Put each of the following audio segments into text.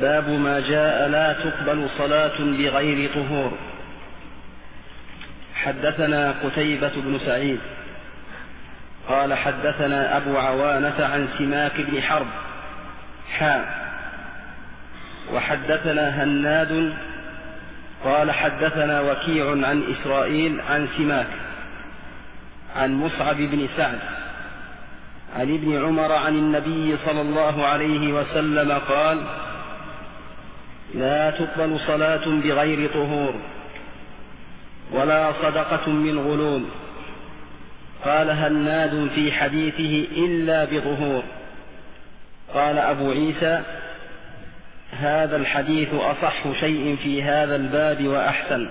باب ما جاء لا تقبل صلاة بغير طهور. حدثنا قتيبة بن سعيد قال حدثنا أبو عوانة عن سماك بن حرب وحدثنا هناد قال حدثنا وكيع عن إسرائيل عن سماك عن مصعب بن سعد عن ابن عمر عن النبي صلى الله عليه وسلم قال: لا تقبل صلاة بغير طهور ولا صدقة من غلول. قال هناد في حديثه: إلا بطهور. قال أبو عيسى: هذا الحديث أصح شيء في هذا الباب وأحسن.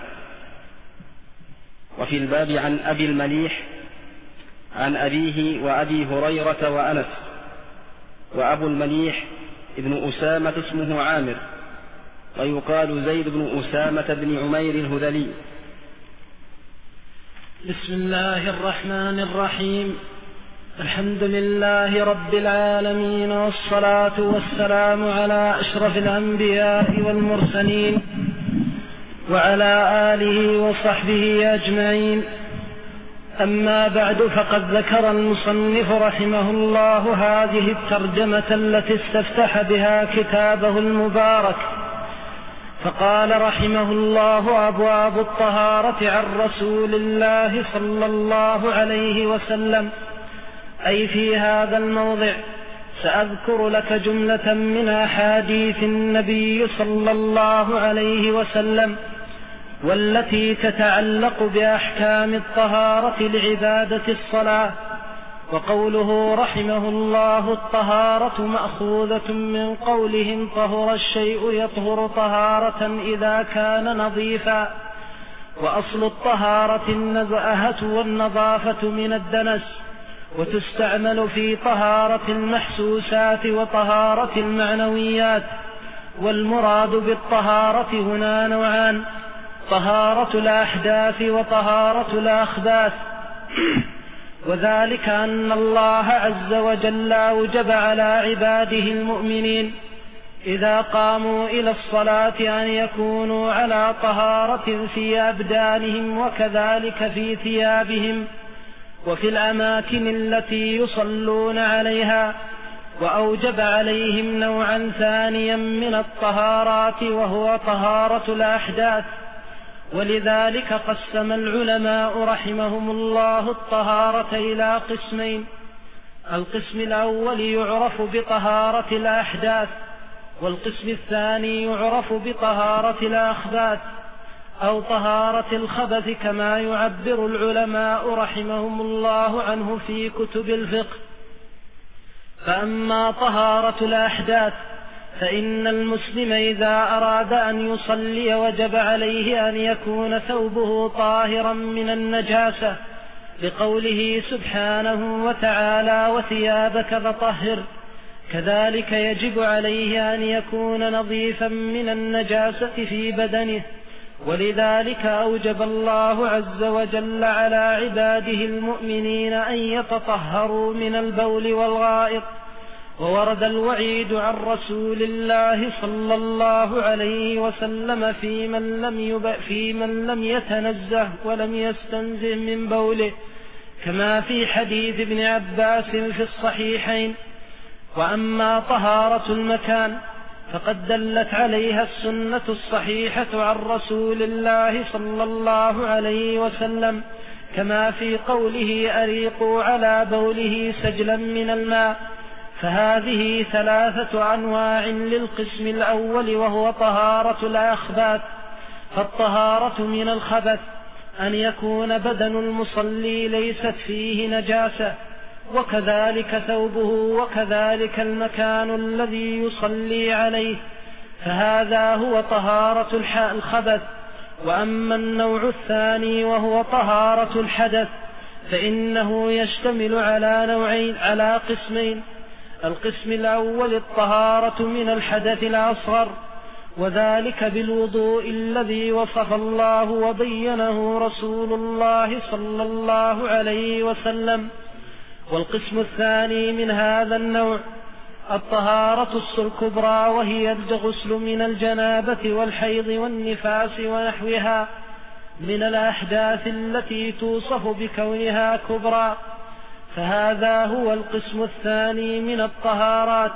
وفي الباب عن أبي المليح عن أبيه وأبي هريرة وأنس. وأبو المليح ابن أسامة اسمه عامر، ويقال زيد بن أسامة بن عمير الهذلي. بسم الله الرحمن الرحيم. الحمد لله رب العالمين، والصلاة والسلام على أشرف الأنبياء والمرسلين وعلى آله وصحبه أجمعين. أما بعد، فقد ذكر المصنف رحمه الله هذه الترجمة التي استفتح بها كتابه المبارك، فقال رحمه الله: أبواب الطهارة عن رسول الله صلى الله عليه وسلم. أي في هذا الموضع سأذكر لك جملة من أحاديث النبي صلى الله عليه وسلم، والتي تتعلق بأحكام الطهارة لعبادة الصلاة. وقوله رحمه الله: الطهارة مأخوذة من قولهم طهر الشيء يطهر طهارة إذا كان نظيفا. وأصل الطهارة النزاهة والنظافة من الدنس، وتستعمل في طهارة المحسوسات وطهارة المعنويات. والمراد بالطهارة هنا نوعان: طهارة الأحداث وطهارة الأخباث. وذلك أن الله عز وجل أوجب على عباده المؤمنين إذا قاموا إلى الصلاة أن يكونوا على طهارة في أبدانهم، وكذلك في ثيابهم وفي الأماكن التي يصلون عليها. وأوجب عليهم نوعا ثانيا من الطهارات، وهو طهارة الأحداث. ولذلك قسم العلماء رحمهم الله الطهارة إلى قسمين: القسم الأول يعرف بطهارة الأحداث، والقسم الثاني يعرف بطهارة الأخباث أو طهارة الخبث، كما يعبر العلماء رحمهم الله عنه في كتب الفقه. فأما طهارة الأحداث فإن المسلم إذا أراد أن يصلي وجب عليه أن يكون ثوبه طاهرا من النجاسة، لقوله سبحانه وتعالى: وثيابك فطهر. كذلك يجب عليه أن يكون نظيفا من النجاسة في بدنه. ولذلك أوجب الله عز وجل على عباده المؤمنين أن يتطهروا من البول والغائط. وورد الوعيد عن رسول الله صلى الله عليه وسلم في من لم يتنزه ولم يستنزه من بوله، كما في حديث ابن عباس في الصحيحين. وأما طهارة المكان فقد دلت عليها السنة الصحيحة عن رسول الله صلى الله عليه وسلم، كما في قوله: أريقوا على بوله سجلا من الماء. فهذه 3 أنواع للقسم الأول، وهو طهارة الأخباث. فالطهارة من الخبث أن يكون بدن المصلي ليست فيه نجاسة، وكذلك ثوبه، وكذلك المكان الذي يصلي عليه، فهذا هو طهارة الخبث. وأما النوع الثاني وهو طهارة الحدث فإنه يشتمل على قسمين: القسم الأول الطهارة من الحدث الأصغر، وذلك بالوضوء الذي وصف الله وبينه رسول الله صلى الله عليه وسلم. والقسم الثاني من هذا النوع الطهارة الكبرى، وهي الغسل من الجنابة والحيض والنفاس ونحوها من الأحداث التي توصف بكونها كبرى، فهذا هو القسم الثاني من الطهارات.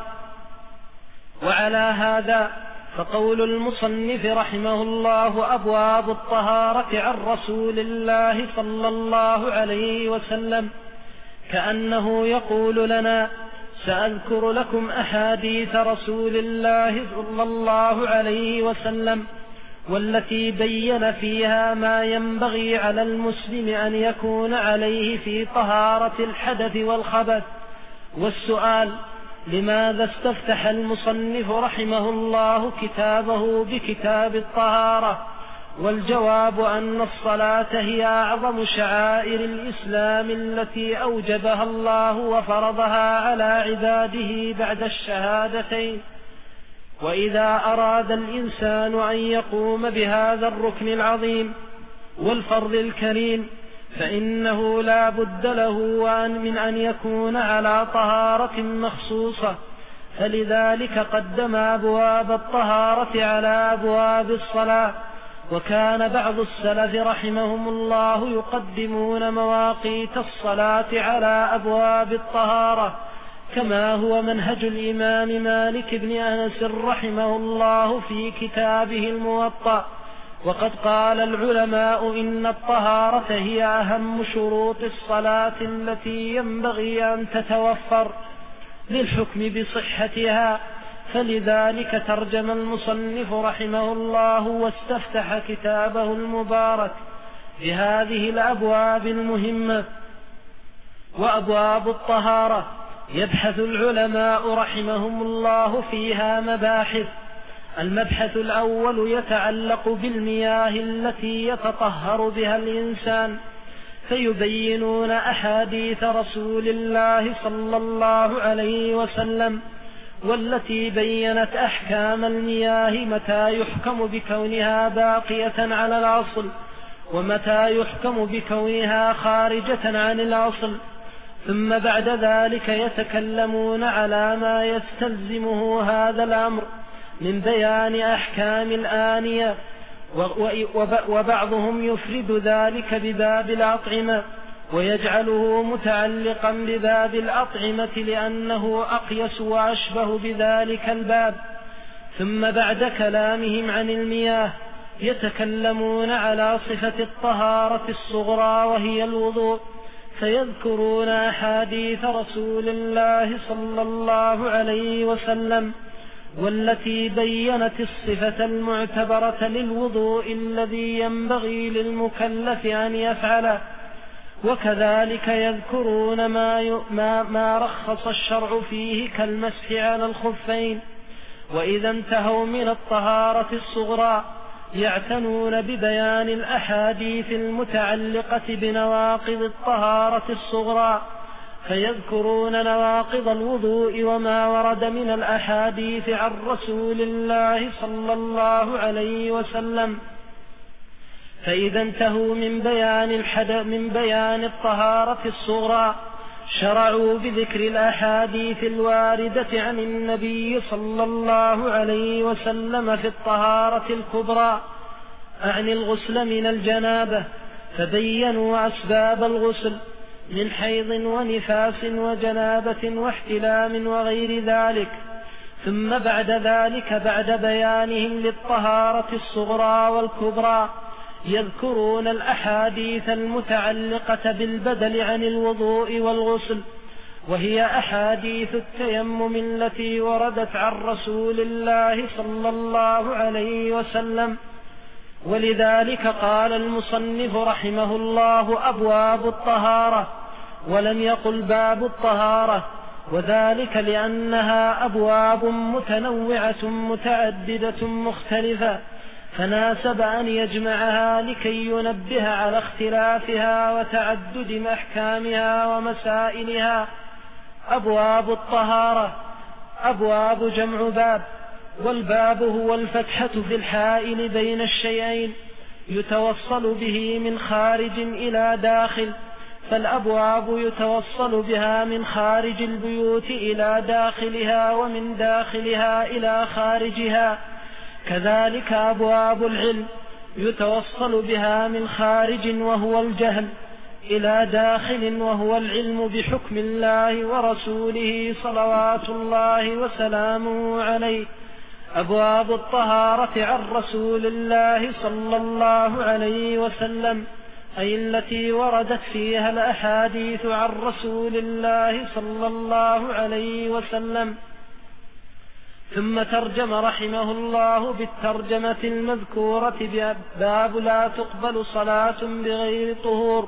وعلى هذا فقول المصنف رحمه الله أبواب الطهارة عن رسول الله صلى الله عليه وسلم كأنه يقول لنا: سأذكر لكم أحاديث رسول الله صلى الله عليه وسلم والتي بين فيها ما ينبغي على المسلم أن يكون عليه في طهارة الحدث والخبث. والسؤال: لماذا استفتح المصنف رحمه الله كتابه بكتاب الطهارة؟ والجواب أن الصلاة هي أعظم شعائر الإسلام التي أوجبها الله وفرضها على عباده بعد الشهادتين، وإذا أراد الإنسان أن يقوم بهذا الركن العظيم والفرض الكريم فإنه لا بد له من أن يكون على طهارة مخصوصة، فلذلك قدم أبواب الطهارة على أبواب الصلاة. وكان بعض السلف رحمهم الله يقدمون مواقيت الصلاة على أبواب الطهارة، كما هو منهج الإمام مالك بن أنس رحمه الله في كتابه الموطأ. وقد قال العلماء إن الطهارة هي أهم شروط الصلاة التي ينبغي أن تتوفر للحكم بصحتها، فلذلك ترجم المصنف رحمه الله واستفتح كتابه المبارك بهذه الأبواب المهمة. وأبواب الطهارة يبحث العلماء رحمهم الله فيها مباحث. المبحث الأول يتعلق بالمياه التي يتطهر بها الإنسان، فيبينون أحاديث رسول الله صلى الله عليه وسلم والتي بيّنت أحكام المياه، متى يحكم بكونها باقية على الأصل ومتى يحكم بكونها خارجة عن الأصل. ثم بعد ذلك يتكلمون على ما يستلزمه هذا الأمر من بيان أحكام الآنية، وبعضهم يفرد ذلك بباب الأطعمة ويجعله متعلقا بباب الأطعمة لأنه أقيس وأشبه بذلك الباب. ثم بعد كلامهم عن المياه يتكلمون على صفة الطهارة الصغرى وهي الوضوء، فيذكرون أحاديث رسول الله صلى الله عليه وسلم والتي بيّنت الصفة المعتبرة للوضوء الذي ينبغي للمكلف أن يفعله. وكذلك يذكرون ما رخص الشرع فيه كالمسح على الخفين. وإذا انتهوا من الطهارة الصغرى يعتنون ببيان الأحاديث المتعلقة بنواقض الطهارة الصغرى، فيذكرون نواقض الوضوء وما ورد من الأحاديث عن رسول الله صلى الله عليه وسلم. فإذا انتهوا من بيان الطهارة الصغرى شرعوا بذكر الأحاديث الواردة عن النبي صلى الله عليه وسلم في الطهارة الكبرى، أعني الغسل من الجنابة، فبينوا أسباب الغسل من حيض ونفاس وجنابة واحتلام وغير ذلك. ثم بعد ذلك بعد بيانهم للطهارة الصغرى والكبرى يذكرون الأحاديث المتعلقة بالبدل عن الوضوء والغسل، وهي أحاديث التيمم التي وردت عن رسول الله صلى الله عليه وسلم. ولذلك قال المصنف رحمه الله أبواب الطهارة ولم يقل باب الطهارة، وذلك لأنها أبواب متنوعة متعددة مختلفة، فناسب أن يجمعها لكي ينبه على اختلافها وتعدد أحكامها ومسائلها. أبواب الطهارة: أبواب جمع باب، والباب هو الفتحة في الحائل بين الشيئين يتوصل به من خارج إلى داخل، فالأبواب يتوصل بها من خارج البيوت إلى داخلها ومن داخلها إلى خارجها. كذلك أبواب العلم يتوصل بها من خارج وهو الجهل إلى داخل وهو العلم بحكم الله ورسوله صلوات الله وسلامه عليه. أبواب الطهارة عن رسول الله صلى الله عليه وسلم، أي التي وردت فيها الأحاديث عن رسول الله صلى الله عليه وسلم. ثم ترجم رحمه الله بالترجمة المذكورة باب لا تقبل صلاة بغير طهور.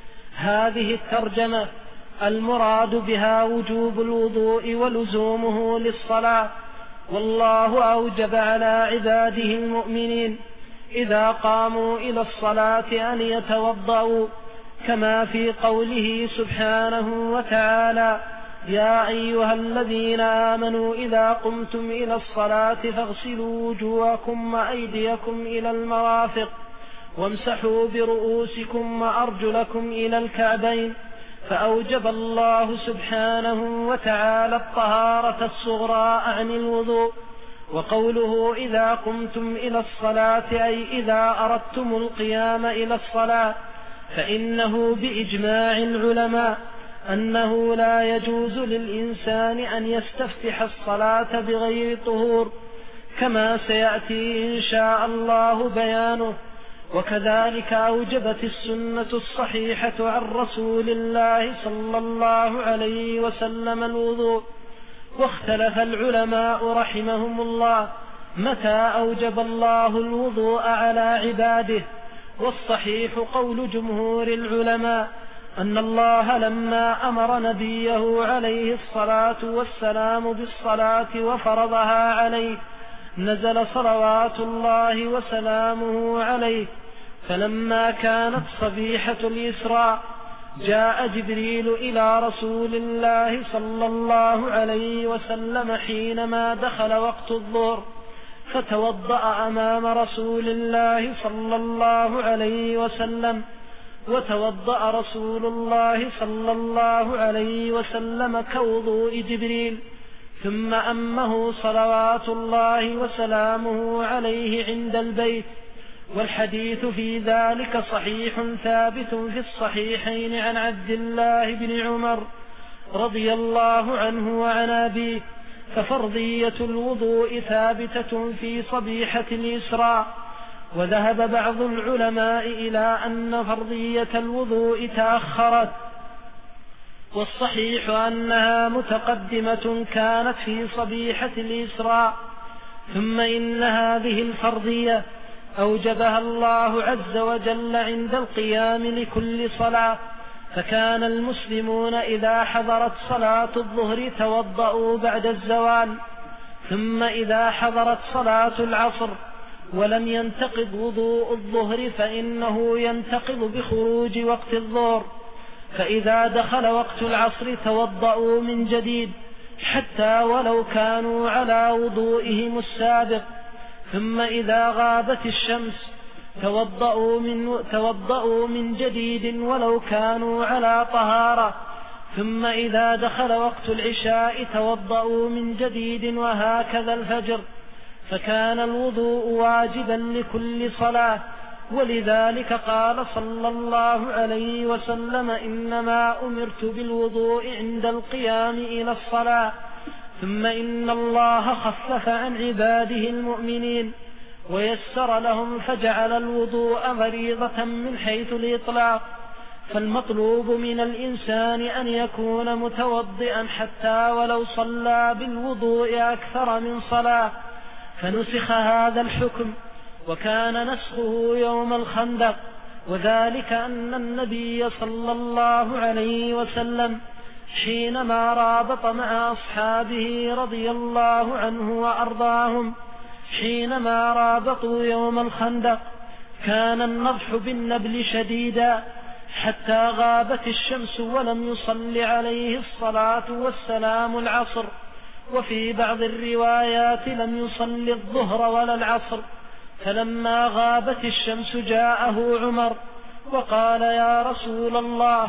هذه الترجمة المراد بها وجوب الوضوء ولزومه للصلاة، والله أوجب على عباده المؤمنين إذا قاموا إلى الصلاة أن يتوضأوا، كما في قوله سبحانه وتعالى: يا أيها الذين آمنوا إذا قمتم إلى الصلاة فاغسلوا وجوهكم وأيديكم إلى المرافق وامسحوا برؤوسكم وأرجلكم إلى الكعبين. فأوجب الله سبحانه وتعالى الطهارة الصغرى عن الوضوء. وقوله إذا قمتم إلى الصلاة أي إذا أردتم القيام إلى الصلاة، فإنه بإجماع العلماء أنه لا يجوز للإنسان أن يستفتح الصلاة بغير طهور، كما سيأتي إن شاء الله بيانه. وكذلك أوجبت السنة الصحيحة عن رسول الله صلى الله عليه وسلم الوضوء. واختلف العلماء رحمهم الله متى أوجب الله الوضوء على عباده، والصحيح قول جمهور العلماء أن الله لما أمر نبيه عليه الصلاة والسلام بالصلاة وفرضها عليه نزل صلوات الله وسلامه عليه. فلما كانت صبيحة الإسراء جاء جبريل إلى رسول الله صلى الله عليه وسلم حينما دخل وقت الظهر، فتوضأ أمام رسول الله صلى الله عليه وسلم، وتوضأ رسول الله صلى الله عليه وسلم كوضوء جبريل، ثم أمه صلوات الله وسلامه عليه عند البيت. والحديث في ذلك صحيح ثابت في الصحيحين عن عبد الله بن عمر رضي الله عنه وعن أبيه. ففرضية الوضوء ثابتة في صبيحة الإسراء. وذهب بعض العلماء إلى أن فرضية الوضوء تأخرت، والصحيح أنها متقدمة كانت في صبيحة الإسراء. ثم إن هذه الفرضية أوجبها الله عز وجل عند القيام لكل صلاة، فكان المسلمون إذا حضرت صلاة الظهر توضأوا بعد الزوال، ثم إذا حضرت صلاة العصر ولم ينتقض وضوء الظهر فإنه ينتقض بخروج وقت الظهر، فإذا دخل وقت العصر توضأوا من جديد حتى ولو كانوا على وضوئهم السابق. ثم إذا غابت الشمس توضأوا من جديد ولو كانوا على طهارة. ثم إذا دخل وقت العشاء توضأوا من جديد، وهكذا الفجر. فكان الوضوء واجبا لكل صلاة. ولذلك قال صلى الله عليه وسلم: إنما أمرت بالوضوء عند القيام إلى الصلاة. ثم إن الله خفف عن عباده المؤمنين ويسر لهم فجعل الوضوء فريضة من حيث الإطلاق. فالمطلوب من الإنسان أن يكون متوضئا حتى ولو صلى بالوضوء أكثر من صلاة. فنسخ هذا الحكم، وكان نسخه يوم الخندق، وذلك أن النبي صلى الله عليه وسلم حينما رابط مع أصحابه رضي الله عنه وأرضاهم حينما رابطوا يوم الخندق كان النضح بالنبل شديدا حتى غابت الشمس ولم يصل عليه الصلاة والسلام العصر، وفي بعض الروايات لم يصل الظهر ولا العصر. فلما غابت الشمس جاءه عمر وقال: يا رسول الله،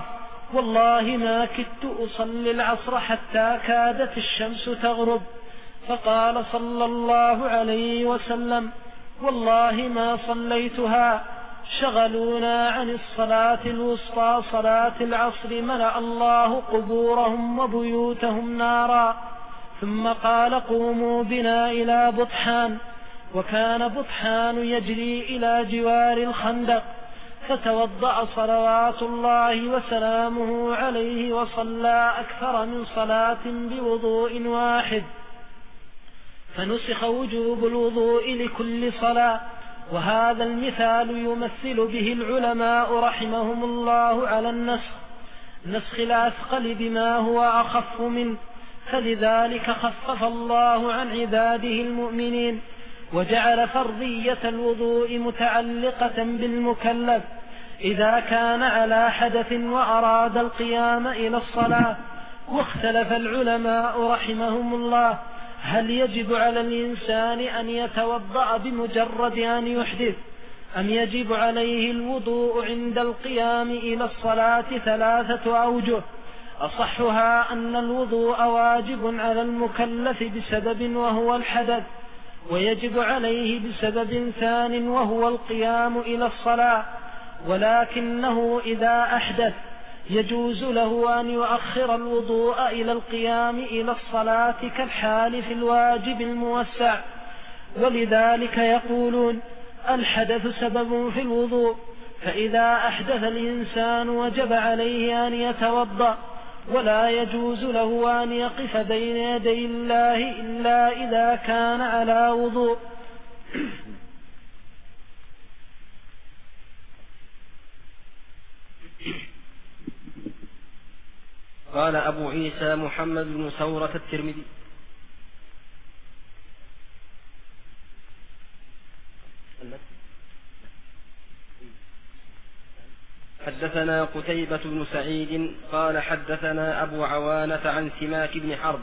والله ما كدت أصلي العصر حتى كادت الشمس تغرب. فقال صلى الله عليه وسلم: والله ما صليتها، شغلونا عن الصلاة الوسطى صلاة العصر، ملأ الله قبورهم وبيوتهم نارا. ثم قال: قوموا بنا إلى بطحان. وكان بطحان يجري إلى جوار الخندق، فتوضأ صلوات الله وسلامه عليه وصلى أكثر من صلاة بوضوء واحد، فنسخ وجوب الوضوء لكل صلاة. وهذا المثال يمثل به العلماء رحمهم الله على النسخ الأثقل بما هو أخف منه، فلذلك خفف الله عن عباده المؤمنين، وجعل فرضية الوضوء متعلقة بالمكلف إذا كان على حدث وأراد القيام إلى الصلاة. واختلف العلماء رحمهم الله: هل يجب على الإنسان أن يتوضأ بمجرد أن يحدث، أم يجب عليه الوضوء عند القيام إلى الصلاة؟ 3 أوجه. أصحها أن الوضوء واجب على المكلف بسبب وهو الحدث، ويجب عليه بسبب ثان وهو القيام إلى الصلاة، ولكنه إذا أحدث يجوز له أن يؤخر الوضوء إلى القيام إلى الصلاة كالحال في الواجب الموسع. ولذلك يقولون: الحدث سبب في الوضوء، فإذا أحدث الإنسان وجب عليه أن يتوضأ، ولا يجوز له أن يقف بين يدي الله إلا إذا كان على وضوء. قال أبو عيسى محمد بن ثورة الترمذي: حدثنا قتيبة بن سعيد قال حدثنا أبو عوانة عن سماك بن حرب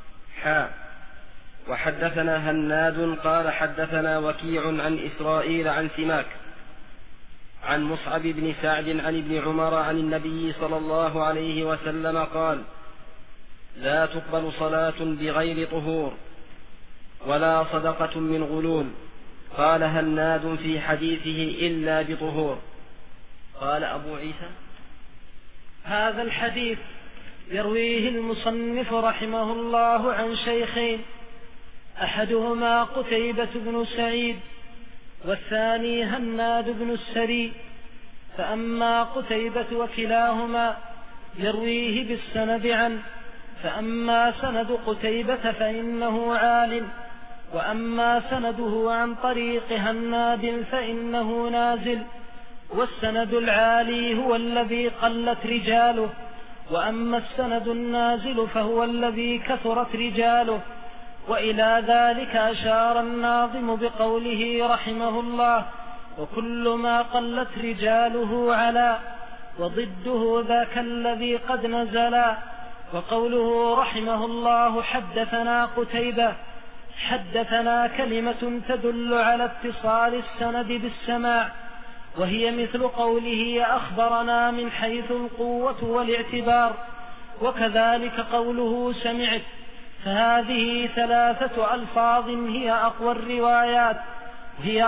وحدثنا هناد قال حدثنا وكيع عن إسرائيل عن سماك عن مصعب بن سعد عن ابن عمر عن النبي صلى الله عليه وسلم قال: لا تقبل صلاة بغير طهور ولا صدقة من غلول. قال هناد في حديثه: إلا بطهور. قال أبو عيسى: هذا الحديث يرويه المصنف رحمه الله عن شيخين، أحدهما قتيبة بن سعيد، والثاني هناد بن السري. فأما قتيبة وكلاهما يرويه بالسند عنه، فأما سند قتيبة فإنه عال، وأما سنده عن طريق هناد فإنه نازل. والسند العالي هو الذي قلت رجاله، وأما السند النازل فهو الذي كثرت رجاله. وإلى ذلك أشار الناظم بقوله رحمه الله: وكل ما قلت رجاله علا، وضده ذاك الذي قد نزلا. وقوله رحمه الله: حدثنا قتيبة، حدثنا كلمة تدل على اتصال السند بالسماع، وهي مثل قوله أخبرنا من حيث القوة والاعتبار. وكذلك قوله سمعت، فهذه 3 ألفاظ هي أقوى الروايات، هي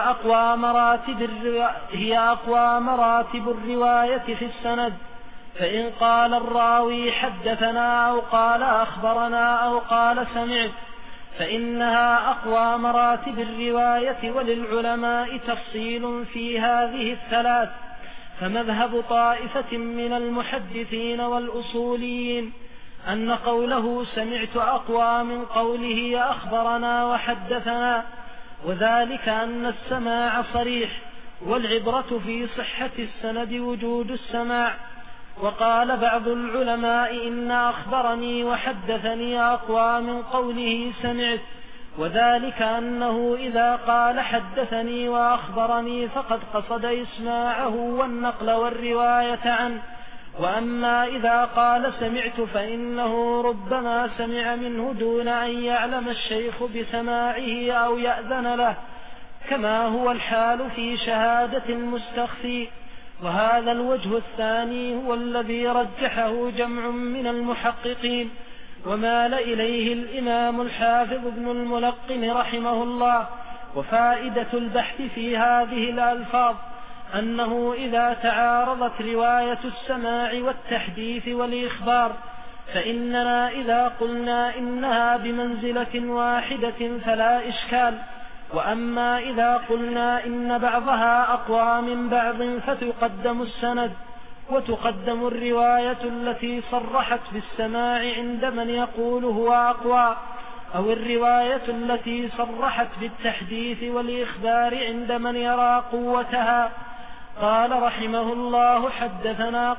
أقوى مراتب الرواية في السند. فإن قال الراوي حدثنا أو قال أخبرنا أو قال سمعت فإنها أقوى مراتب الرواية. وللعلماء تفصيل في هذه 3، فمذهب طائفة من المحدثين والأصوليين أن قوله سمعت أقوى من قوله أخبرنا وحدثنا، وذلك أن السماع صريح، والعبرة في صحة السند وجود السماع. وقال بعض العلماء إن أخبرني وحدثني أقوى من قوله سمعت، وذلك أنه إذا قال حدثني وأخبرني فقد قصد إسماعه والنقل والرواية عنه. وأما إذا قال سمعت فإنه ربما سمع منه دون أن يعلم الشيخ بسماعه أو يأذن له، كما هو الحال في شهادة المستخفي. وهذا الوجه الثاني هو الذي رجحه جمع من المحققين ومال إليه الإمام الحافظ ابن الملقن رحمه الله. وفائدة البحث في هذه الألفاظ أنه إذا تعارضت رواية السماع والتحديث والإخبار فإننا إذا قلنا إنها بمنزلة واحدة فلا إشكال، وأما إذا قلنا إن بعضها أقوى من بعض فتقدم السند وتقدم الرواية التي صرحت بالسماع عند من يقول هو أقوى، أو الرواية التي صرحت بالتحديث والإخبار عند من يرى قوتها. قال رحمه الله: حدثنا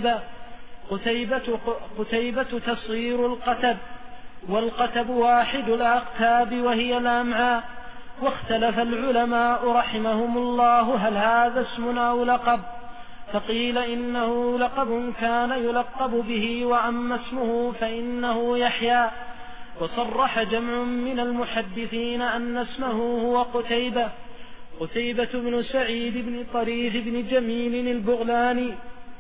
قتيبة تصغير القتب، والقتب واحد الأقتاب وهي الأمعاء. واختلف العلماء رحمهم الله هل هذا اسم أو لقب، فقيل إنه لقب كان يلقب به، وأما اسمه فإنه يحيى. وصرح جمع من المحدثين أن اسمه هو قتيبة بن سعيد بن طريف بن جميل البغلاني،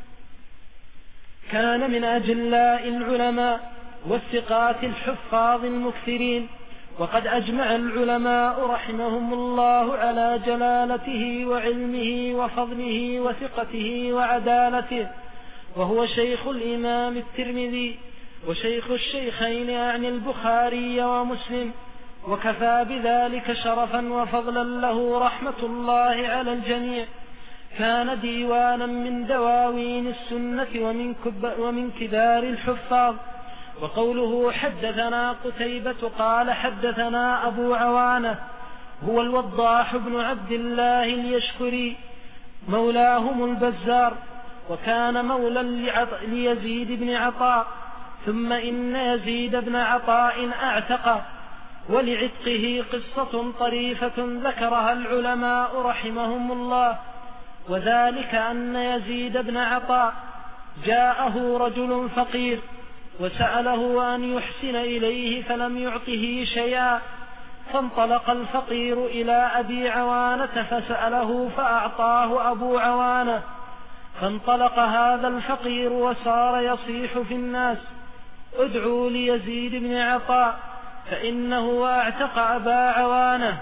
كان من أجلاء العلماء والثقات الحفاظ المكثرين. وقد أجمع العلماء رحمهم الله على جلالته وعلمه وفضله وثقته وعدالته، وهو شيخ الإمام الترمذي وشيخ الشيخين يعني البخاري ومسلم، وكفى بذلك شرفا وفضلا له رحمة الله على الجميع. كان ديوانا من دواوين السنة ومن كبار الحفاظ. وقوله حدثنا قتيبة قال حدثنا أبو عوانة هو الوضاح بن عبد الله اليشكري مولاهم البزار، وكان مولى ليزيد بن عطاء، ثم إن يزيد بن عطاء أعتق، ولعتقه قصة طريفة ذكرها العلماء رحمهم الله. وذلك أن يزيد بن عطاء جاءه رجل فقير وسأله أن يحسن إليه فلم يعطه شيئا، فانطلق الفقير إلى أبي عوانة فسأله فأعطاه أبو عوانة، فانطلق هذا الفقير وصار يصيح في الناس: ادعوا ليزيد بن عطاء فإنه أعتق أبا عوانة.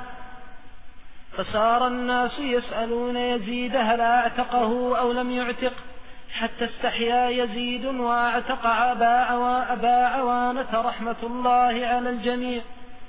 فصار الناس يسألون يزيد هل أعتقه أو لم يعتق، حتى استحيا يزيد وأعتق أبا عوانة رحمة الله على الجميع.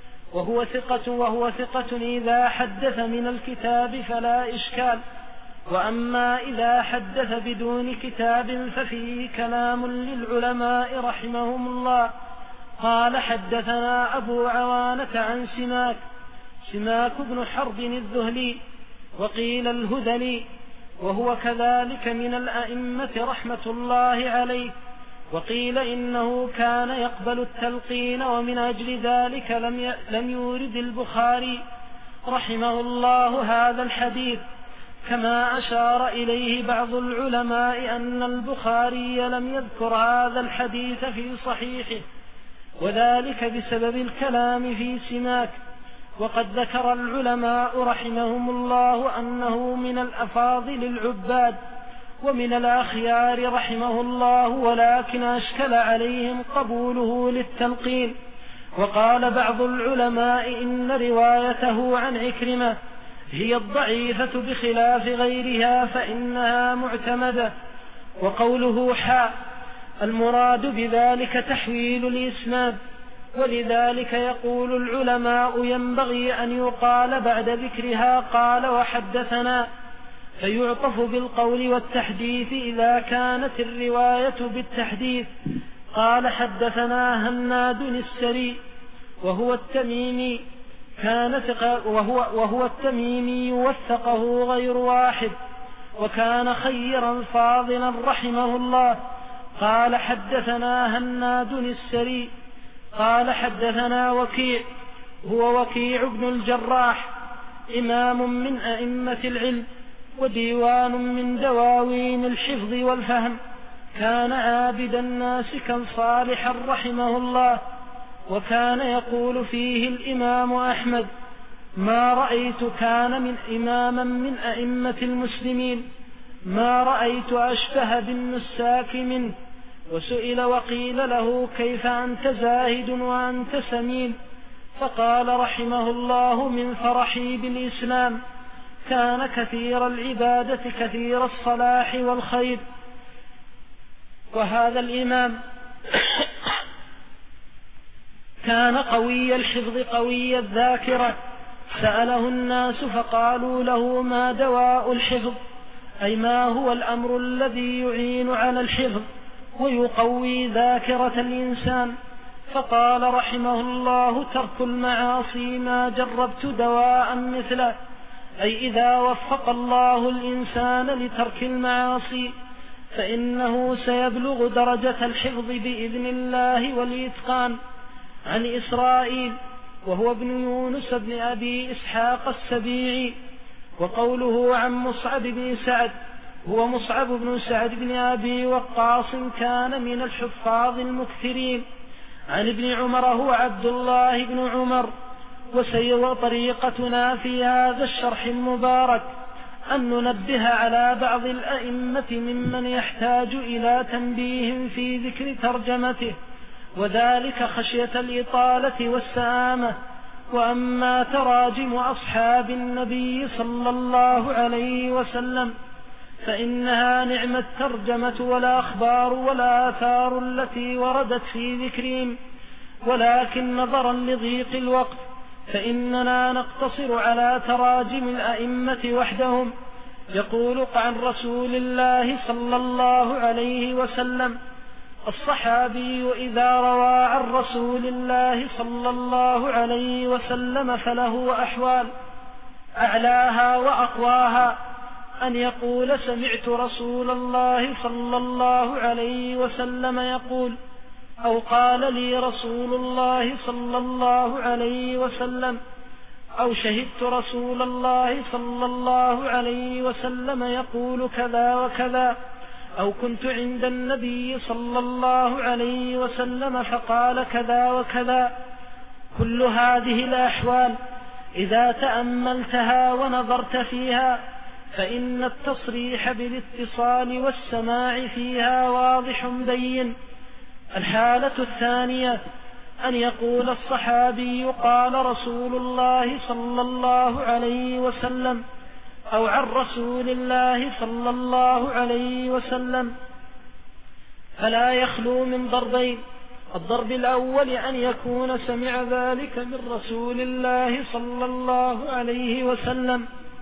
وهو ثقة إذا حدث من الكتاب فلا إشكال، وأما إذا حدث بدون كتاب ففيه كلام للعلماء رحمهم الله. قال حدثنا أبو عوانة عن سماك بن حرب الذهلي، وقيل الهذلي، وهو كذلك من الأئمة رحمة الله عليه. وقيل إنه كان يقبل التلقين، ومن أجل ذلك لم يورد البخاري رحمه الله هذا الحديث، كما أشار إليه بعض العلماء أن البخاري لم يذكر هذا الحديث في صحيحه، وذلك بسبب الكلام في سماك. وقد ذكر العلماء رحمهم الله أنه من الأفاضل العباد ومن الأخيار رحمه الله، ولكن أشكل عليهم قبوله للتلقين. وقال بعض العلماء إن روايته عن عكرمة هي الضعيفة بخلاف غيرها فإنها معتمدة. وقوله المراد بذلك تحويل الإسناد، ولذلك يقول العلماء ينبغي أن يقال بعد ذكرها قال وحدثنا، فيعطف بالقول والتحديث إذا كانت الرواية بالتحديث. قال حدثنا هناد السري وهو التميمي، وهو التميمي وثقه غير واحد، وكان خيرا فاضلا رحمه الله. قال حدثنا هناد السري قال حدثنا وكيع هو وكيع بن الجراح، إمام من أئمة العلم وديوان من دواوين الحفظ والفهم، كان عابدا ناسكا صالحا رحمه الله. وكان يقول فيه الإمام أحمد: ما رأيت كان من إماما من أئمة المسلمين ما رأيت أشبه بالنساك منه. وسئل وقيل له كيف أنت زاهد وأنت سمين؟ فقال رحمه الله من فرحي بالإسلام كان كثير العبادة كثير الصلاح والخير. وهذا الإمام كان قوي الحفظ قوي الذاكرة. سأله الناس فقالوا له ما دواء الحفظ، أي ما هو الأمر الذي يعين على الحفظ ويقوي ذاكرة الإنسان؟ فقال رحمه الله ترك المعاصي ما جربت دواء مثله، أي إذا وفق الله الإنسان لترك المعاصي فإنه سيبلغ درجة الحفظ بإذن الله والإتقان. عن إسرائيل وهو ابن يونس بن أبي إسحاق السبيعي. وقوله عن مصعب بن سعد هو مصعب بن سعد بن أبي وقاص كان من الحفاظ المكثرين. عن ابن عمر هو عبد الله بن عمر. وسير طريقتنا في هذا الشرح المبارك أن ننبه على بعض الأئمة ممن يحتاج إلى تنبيه في ذكر ترجمته، وذلك خشية الإطالة والسآمة. وأما تراجم أصحاب النبي صلى الله عليه وسلم فإنها نعم الترجمة والأخبار والآثار التي وردت في ذكرهم، ولكن نظرا لضيق الوقت فإننا نقتصر على تراجم الأئمة وحدهم. يقول عن رسول الله صلى الله عليه وسلم: الصحابي إذا روى عن رسول الله صلى الله عليه وسلم فله أحوال، أعلاها وأقواها أن يقول سمعت رسول الله صلى الله عليه وسلم يقول، أو قال لي رسول الله صلى الله عليه وسلم، أو شهدت رسول الله صلى الله عليه وسلم يقول كذا وكذا، أو كنت عند النبي صلى الله عليه وسلم فقال كذا وكذا. كل هذه الأحوال إذا تأملتها ونظرت فيها فإن التصريح بالاتصال والسماع فيها واضح بين. الحالة الثانية أن يقول الصحابي قال رسول الله صلى الله عليه وسلم، أو عن رسول الله صلى الله عليه وسلم، فلا يخلو من ضربين: الضرب الأول أن يكون سمع ذلك من رسول الله صلى الله عليه وسلم،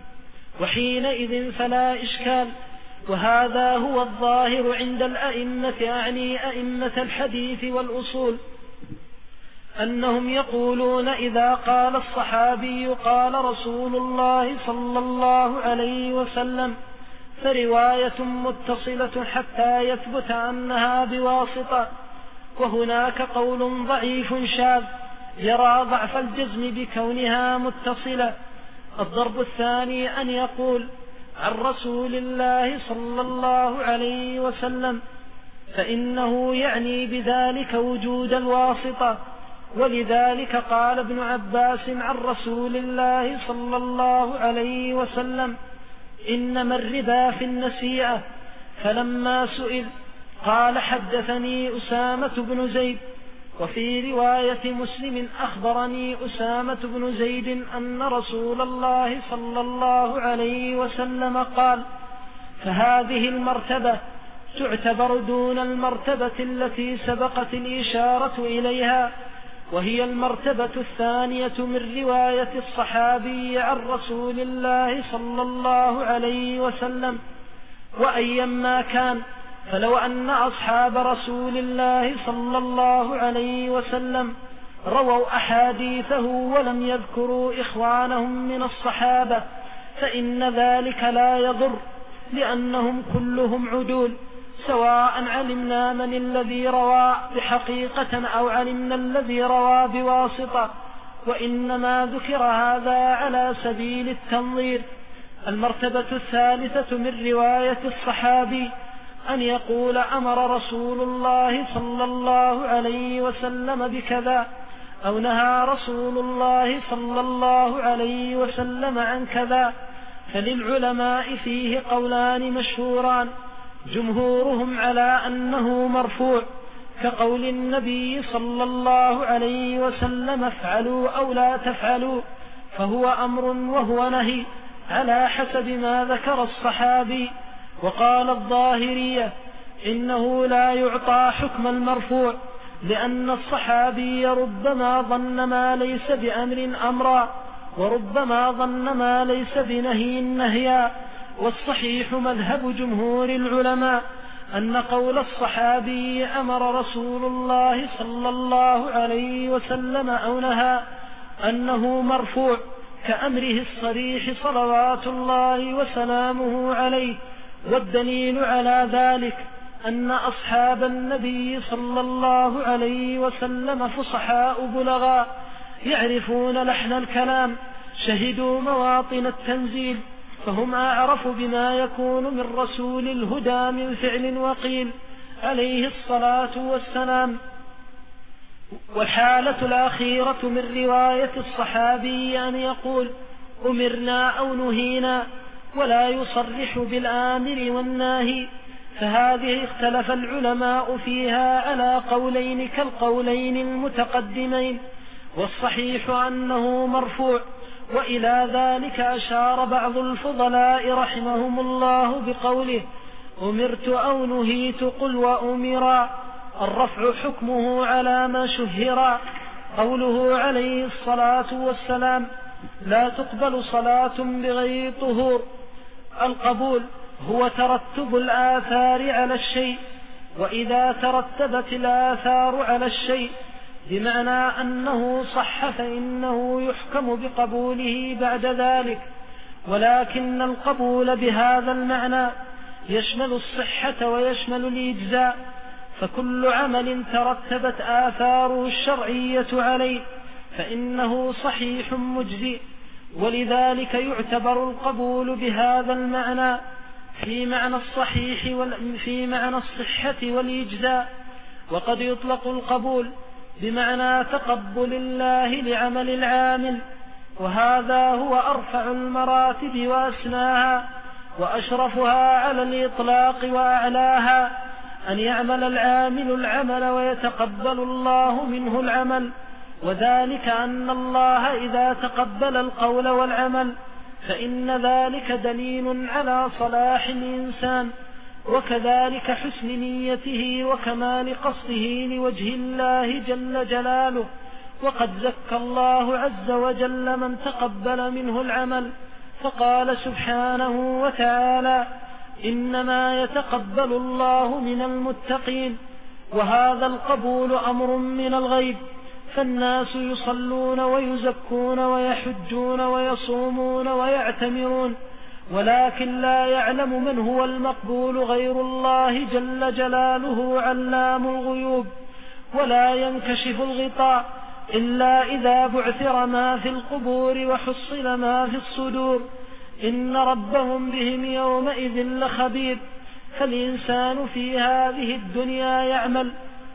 وحينئذ فلا إشكال. وهذا هو الظاهر عند الأئمة، أعني أئمة الحديث والأصول، أنهم يقولون إذا قال الصحابي قال رسول الله صلى الله عليه وسلم فرواية متصلة حتى يثبت أنها بواسطة. وهناك قول ضعيف شاذ يرى ضعف الجزم بكونها متصلة. الضرب الثاني أن يقول عن رسول الله صلى الله عليه وسلم، فإنه يعني بذلك وجود الواسطة. ولذلك قال ابن عباس عن رسول الله صلى الله عليه وسلم: إنما الربا في النسيئة. فلما سئل قال: حدثني أسامة بن زيد. وفي رواية مسلم: أخبرني أسامة بن زيد أن رسول الله صلى الله عليه وسلم قال. فهذه المرتبة تعتبر دون المرتبة التي سبقت الإشارة إليها، وهي المرتبة الثانية من رواية الصحابي عن رسول الله صلى الله عليه وسلم. وأيما كان، فلو أن أصحاب رسول الله صلى الله عليه وسلم رووا أحاديثه ولم يذكروا إخوانهم من الصحابة فإن ذلك لا يضر، لأنهم كلهم عدول، سواء علمنا من الذي روى بحقيقة أو علمنا الذي روى بواسطة، وإنما ذكر هذا على سبيل التنظير. المرتبة الثالثة من رواية الصحابي أن يقول: أمر رسول الله صلى الله عليه وسلم بكذا، أو نهى رسول الله صلى الله عليه وسلم عن كذا، فللعلماء فيه قولان مشهوران، جمهورهم على أنه مرفوع، كقول النبي صلى الله عليه وسلم افعلوا أو لا تفعلوا، فهو أمر وهو نهي على حسب ما ذكر الصحابي. وقال الظاهرية إنه لا يعطى حكم المرفوع، لأن الصحابي ربما ظن ما ليس بأمر أمرا، وربما ظن ما ليس بنهي نهيا. والصحيح مذهب جمهور العلماء أن قول الصحابي أمر رسول الله صلى الله عليه وسلم أو نهى أنه مرفوع، كأمره الصريح صلوات الله وسلامه عليه. والدليل على ذلك أن أصحاب النبي صلى الله عليه وسلم فصحاء بلغاء يعرفون لحن الكلام، شهدوا مواطن التنزيل، فهم أعرف بما يكون من رسول الهدى من فعل وقيل عليه الصلاة والسلام. والحالة الأخيرة من رواية الصحابي أن يقول أمرنا أو نهينا، ولا يصرح بالآمر والناهي، فهذه اختلف العلماء فيها على قولين كالقولين المتقدمين، والصحيح أنه مرفوع. وإلى ذلك أشار بعض الفضلاء رحمهم الله بقوله أمرت أو نهيت قل وأمرا، الرفع حكمه على ما شهرا. قوله عليه الصلاة والسلام لا تقبل صلاة بغير طهور، القبول هو ترتب الآثار على الشيء، وإذا ترتبت الآثار على الشيء بمعنى أنه صح فإنه يحكم بقبوله بعد ذلك. ولكن القبول بهذا المعنى يشمل الصحة ويشمل الإجزاء، فكل عمل ترتبت آثاره الشرعية عليه فإنه صحيح مجزئ، ولذلك يعتبر القبول بهذا المعنى في معنى الصحة والإجزاء. وقد يطلق القبول بمعنى تقبل الله لعمل العامل، وهذا هو أرفع المراتب وأسناها وأشرفها على الإطلاق وأعلاها، أن يعمل العامل العمل ويتقبل الله منه العمل. وذلك أن الله إذا تقبل القول والعمل فإن ذلك دليل على صلاح الإنسان، وكذلك حسن نيته وكمال قصده لوجه الله جل جلاله. وقد زكى الله عز وجل من تقبل منه العمل، فقال سبحانه وتعالى إنما يتقبل الله من المتقين. وهذا القبول أمر من الغيب، فالناس يصلون ويزكون ويحجون ويصومون ويعتمرون، ولكن لا يعلم من هو المقبول غير الله جل جلاله علام الغيوب. ولا ينكشف الغطاء إلا إذا بعثر ما في القبور وحصل ما في الصدور، إن ربهم بهم يومئذ لخبير. فالإنسان في هذه الدنيا يعمل،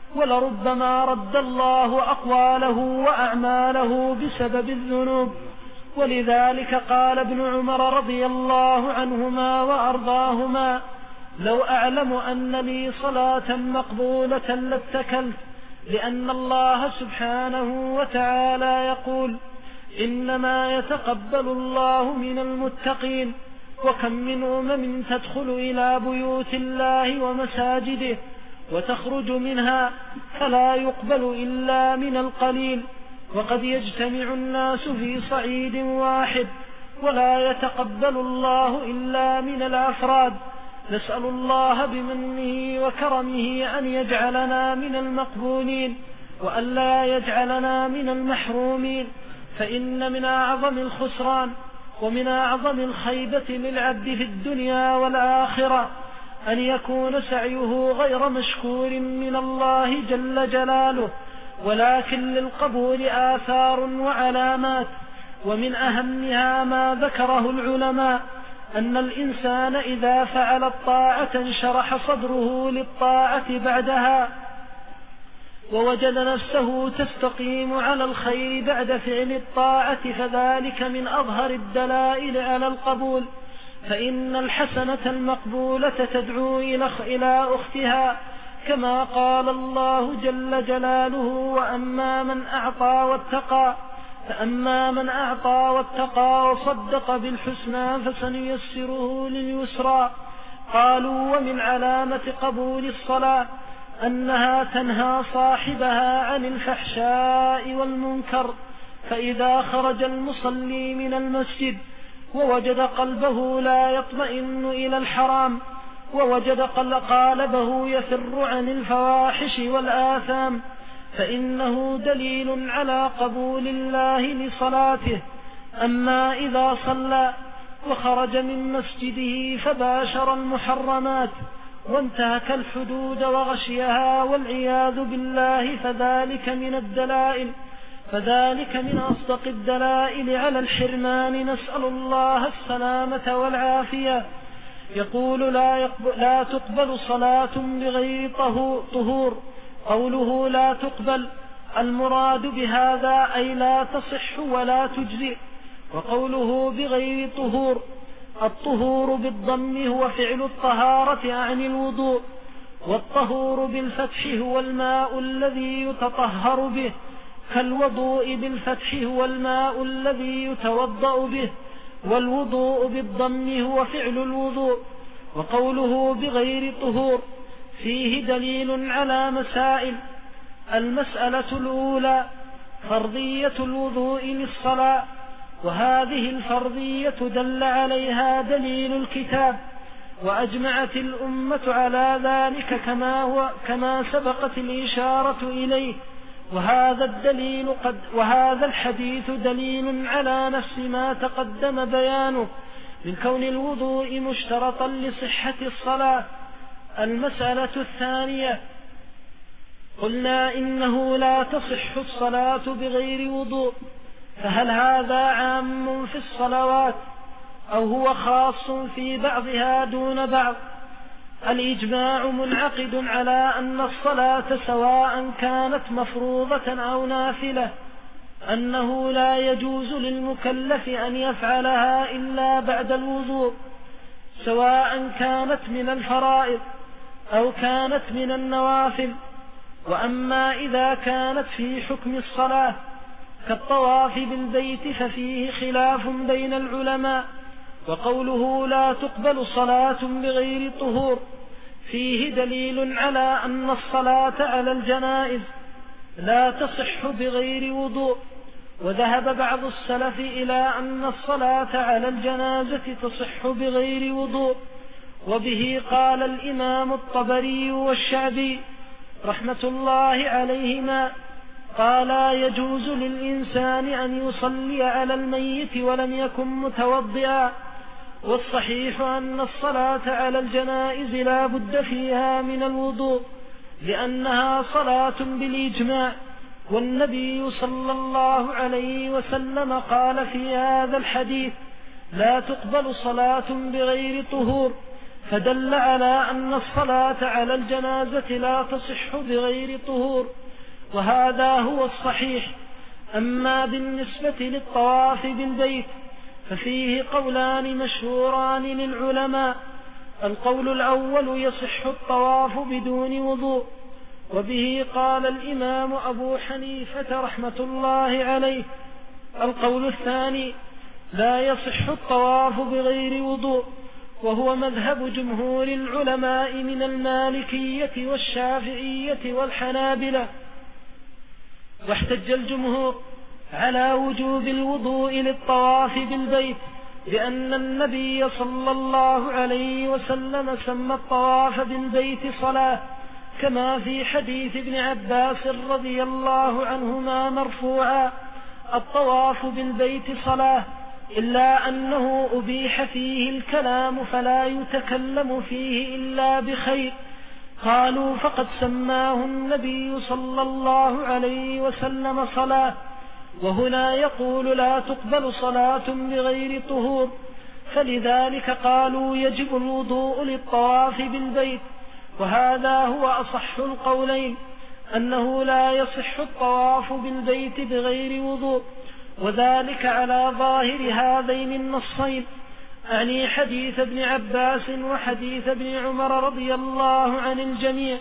ولربما رد الله أقواله وأعماله بسبب الذنوب. ولذلك قال ابن عمر رضي الله عنهما وأرضاهما لو أعلم أن لي صلاة مقبولة لاتكلت، لأن الله سبحانه وتعالى يقول إنما يتقبل الله من المتقين. وكم من أمم تدخل إلى بيوت الله ومساجده وتخرج منها فلا يقبل إلا من القليل، وقد يجتمع الناس في صعيد واحد ولا يتقبل الله إلا من الأفراد. نسأل الله بمنه وكرمه أن يجعلنا من المقبولين وأن لا يجعلنا من المحرومين، فإن من أعظم الخسران ومن أعظم الخيبة للعبد في الدنيا والآخرة أن يكون سعيه غير مشكور من الله جل جلاله. ولكن للقبول آثار وعلامات، ومن أهمها ما ذكره العلماء أن الإنسان إذا فعل الطاعة انشرح صدره للطاعة بعدها، ووجد نفسه تستقيم على الخير بعد فعل الطاعة، فذلك من أظهر الدلائل على القبول، فإن الحسنة المقبولة تدعو إلى أختها، كما قال الله جل جلاله: وأما من أعطى واتقى، فأما من أعطى واتقى وصدق بالحسنى فسنيسره لليسرى. قالوا: ومن علامة قبول الصلاة أنها تنهى صاحبها عن الفحشاء والمنكر، فإذا خرج المصلي من المسجد ووجد قلبه لا يطمئن إلى الحرام، ووجد قالبه يفر عن الفواحش والآثام، فإنه دليل على قبول الله لصلاته. أما إذا صلى وخرج من مسجده فباشر المحرمات وانتهك الحدود وغشيها والعياذ بالله، فذلك من أصدق الدلائل على الحرمان، نسأل الله السلامة والعافية. يقول: لا تقبل صلاة بغير طهور. قوله لا تقبل المراد بهذا أي لا تصح ولا تجزئ. وقوله بغير طهور، الطهور بالضم هو فعل الطهارة عن الوضوء، والطهور بالفتح هو الماء الذي يتطهر به، كالوضوء بالفتح هو الماء الذي يتوضأ به، والوضوء بالضم هو فعل الوضوء. وقوله بغير طهور فيه دليل على مسائل. المسألة الأولى فرضية الوضوء للصلاة، وهذه الفرضية دل عليها دليل الكتاب، وأجمعت الأمة على ذلك كما سبقت الإشارة إليه. وهذا الحديث دليل على نفس ما تقدم بيانه من كون الوضوء مشترطا لصحة الصلاة. المسألة الثانية، قلنا إنه لا تصح الصلاة بغير وضوء، فهل هذا عام في الصلوات أو هو خاص في بعضها دون بعض؟ الإجماع منعقد على أن الصلاة سواء كانت مفروضة أو نافلة أنه لا يجوز للمكلف أن يفعلها إلا بعد الوضوء، سواء كانت من الفرائض أو كانت من النوافل. وأما إذا كانت في حكم الصلاة كالطواف بالبيت ففيه خلاف بين العلماء. وقوله لا تقبل صلاة بغير طهور فيه دليل على أن الصلاة على الجنائز لا تصح بغير وضوء، وذهب بعض السلف إلى أن الصلاة على الجنازة تصح بغير وضوء، وبه قال الإمام الطبري والشعبي رحمة الله عليهما، قال يجوز للإنسان أن يصلي على الميت ولم يكن متوضئا. والصحيح أن الصلاة على الجنائز لا بد فيها من الوضوء لأنها صلاة بالإجماع، والنبي صلى الله عليه وسلم قال في هذا الحديث لا تقبل صلاة بغير طهور، فدل على أن الصلاة على الجنازة لا تصح بغير طهور، وهذا هو الصحيح. أما بالنسبة للطواف بالبيت ففيه قولان مشهوران للعلماء. القول الأول يصح الطواف بدون وضوء، وبه قال الإمام أبو حنيفة رحمة الله عليه. القول الثاني لا يصح الطواف بغير وضوء، وهو مذهب جمهور العلماء من المالكية والشافعية والحنابلة. واحتج الجمهور على وجوب الوضوء للطواف بالبيت لأن النبي صلى الله عليه وسلم سمى الطواف بالبيت صلاة، كما في حديث ابن عباس رضي الله عنهما مرفوعا: الطواف بالبيت صلاة، إلا أنه أبيح فيه الكلام فلا يتكلم فيه إلا بخير. قالوا فقد سماه النبي صلى الله عليه وسلم صلاة، وهنا يقول لا تقبل صلاة بغير طهور، فلذلك قالوا يجب الوضوء للطواف بالبيت، وهذا هو أصح القولين. أنه لا يصح الطواف بالبيت بغير وضوء، وذلك على ظاهر هذين النصين، أعني حديث ابن عباس وحديث ابن عمر رضي الله عن الجميع.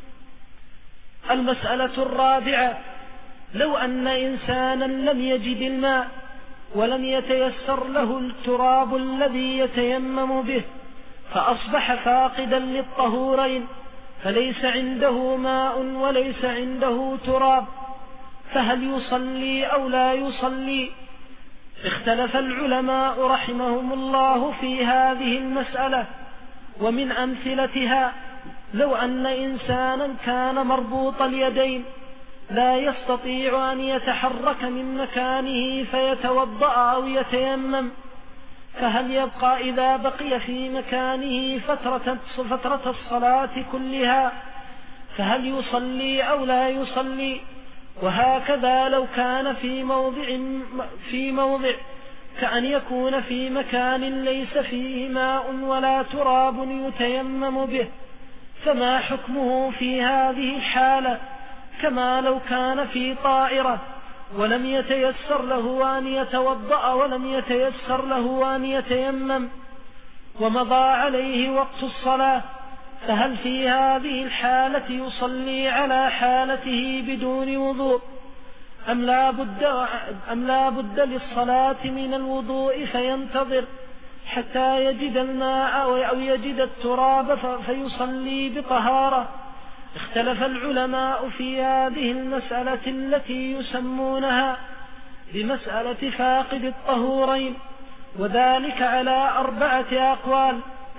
المسألة الرابعة: لو أن إنسانا لم يجد الماء ولم يتيسر له التراب الذي يتيمم به، فأصبح فاقدا للطهورين، فليس عنده ماء وليس عنده تراب، فهل يصلي أو لا يصلي؟ اختلف العلماء رحمهم الله في هذه المسألة. ومن أمثلتها: لو أن إنسانا كان مربوط اليدين لا يستطيع أن يتحرك من مكانه فيتوضأ أو يتيمم، فهل يبقى إذا بقي في مكانه فترة الصلاة كلها؟ فهل يصلي أو لا يصلي؟ وهكذا لو كان في موضع كأن يكون في مكان ليس فيه ماء ولا تراب يتيمم به، فما حكمه في هذه الحالة؟ كما لو كان في طائرة ولم يتيسر له أن يتوضأ ولم يتيسر له أن يتيمم ومضى عليه وقت الصلاة، فهل في هذه الحالة يصلي على حالته بدون وضوء، أم لا بد للصلاة من الوضوء فينتظر حتى يجد الماء أو يجد التراب فيصلي بطهارة؟ اختلف العلماء في هذه المسألة التي يسمونها بمسألة فاقد الطهورين، وذلك على 4 أقوال.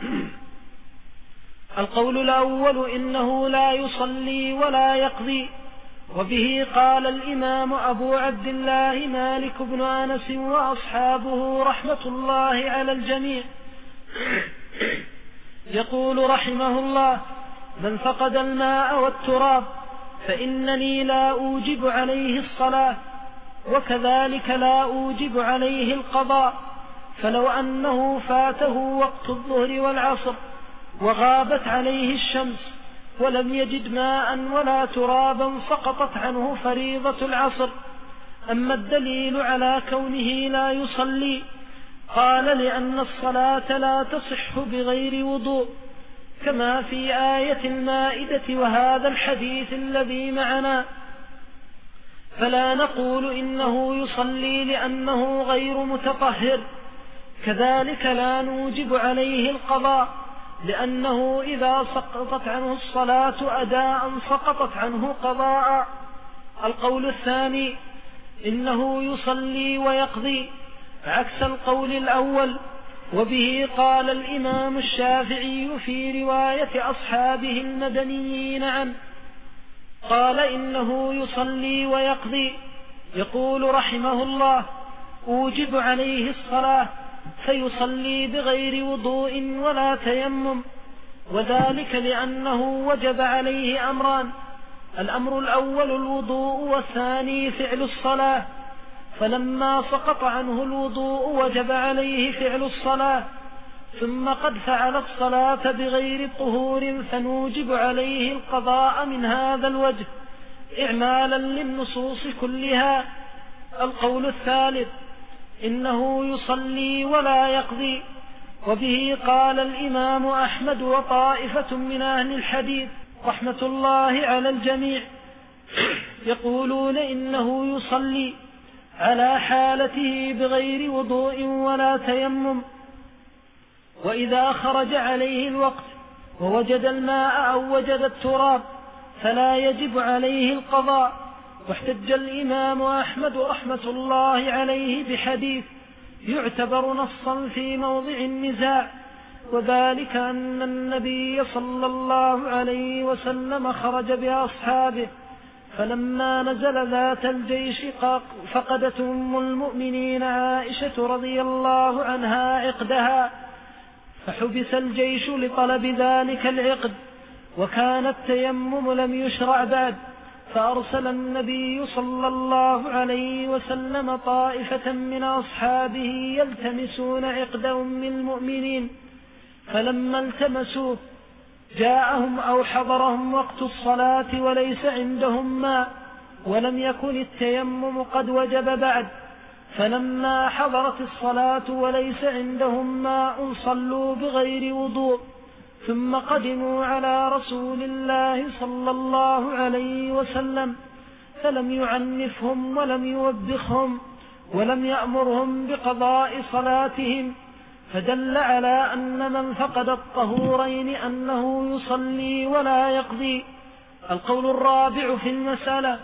القول الأول: إنه لا يصلي ولا يقضي، وبه قال الإمام أبو عبد الله مالك بن أنس وأصحابه رحمة الله على الجميع. يقول رحمه الله: من فقد الماء والتراب فإنني لا أوجب عليه الصلاة، وكذلك لا أوجب عليه القضاء، فلو أنه فاته وقت الظهر والعصر وغابت عليه الشمس ولم يجد ماء ولا ترابا سقطت عنه فريضة العصر. أما الدليل على كونه لا يصلي، قال: لأن الصلاة لا تصح بغير وضوء، كما في آية المائدة وهذا الحديث الذي معنا، فلا نقول إنه يصلي لأنه غير متطهر. كذلك لا نوجب عليه القضاء، لأنه إذا سقطت عنه الصلاة أداء سقطت عنه قضاء. القول الثاني: إنه يصلي ويقضي، عكس القول الأول، وبه قال الإمام الشافعي في رواية أصحابه المدنيين عنه، قال: إنه يصلي ويقضي. يقول رحمه الله: أوجب عليه الصلاة، فيصلي بغير وضوء ولا تيمم، وذلك لأنه وجب عليه أمران: الأمر الأول الوضوء، والثاني فعل الصلاة، فلما سقط عنه الوضوء وجب عليه فعل الصلاة، ثم قد فعل الصلاة بغير طهور فنوجب عليه القضاء من هذا الوجه إعمالا للنصوص كلها. القول الثالث: إنه يصلي ولا يقضي، وبه قال الإمام أحمد وطائفة من أهل الحديث رحمة الله على الجميع، يقولون إنه يصلي على حالته بغير وضوء ولا تيمم، وإذا خرج عليه الوقت ووجد الماء أو وجد التراب فلا يجب عليه القضاء. واحتج الإمام أحمد رحمة الله عليه بحديث يعتبر نصا في موضع النزاع، وذلك أن النبي صلى الله عليه وسلم خرج بأصحابه، فلما نزل ذات الجيش فقدت أم المؤمنين عائشة رضي الله عنها عقدها، فحبس الجيش لطلب ذلك العقد، وكان التيمم لم يشرع بعد، فأرسل النبي صلى الله عليه وسلم طائفة من أصحابه يلتمسون عقد أم المؤمنين، فلما التمسوه جاءهم أو حضرهم وقت الصلاة وليس عندهم ماء ولم يكن التيمم قد وجب بعد، فلما حضرت الصلاة وليس عندهم ماء صلوا بغير وضوء، ثم قدموا على رسول الله صلى الله عليه وسلم فلم يعنفهم ولم يوبخهم ولم يأمرهم بقضاء صلاتهم، فدل على أن من فقد الطهورين أنه يصلي ولا يقضي. القول الرابع في المسألة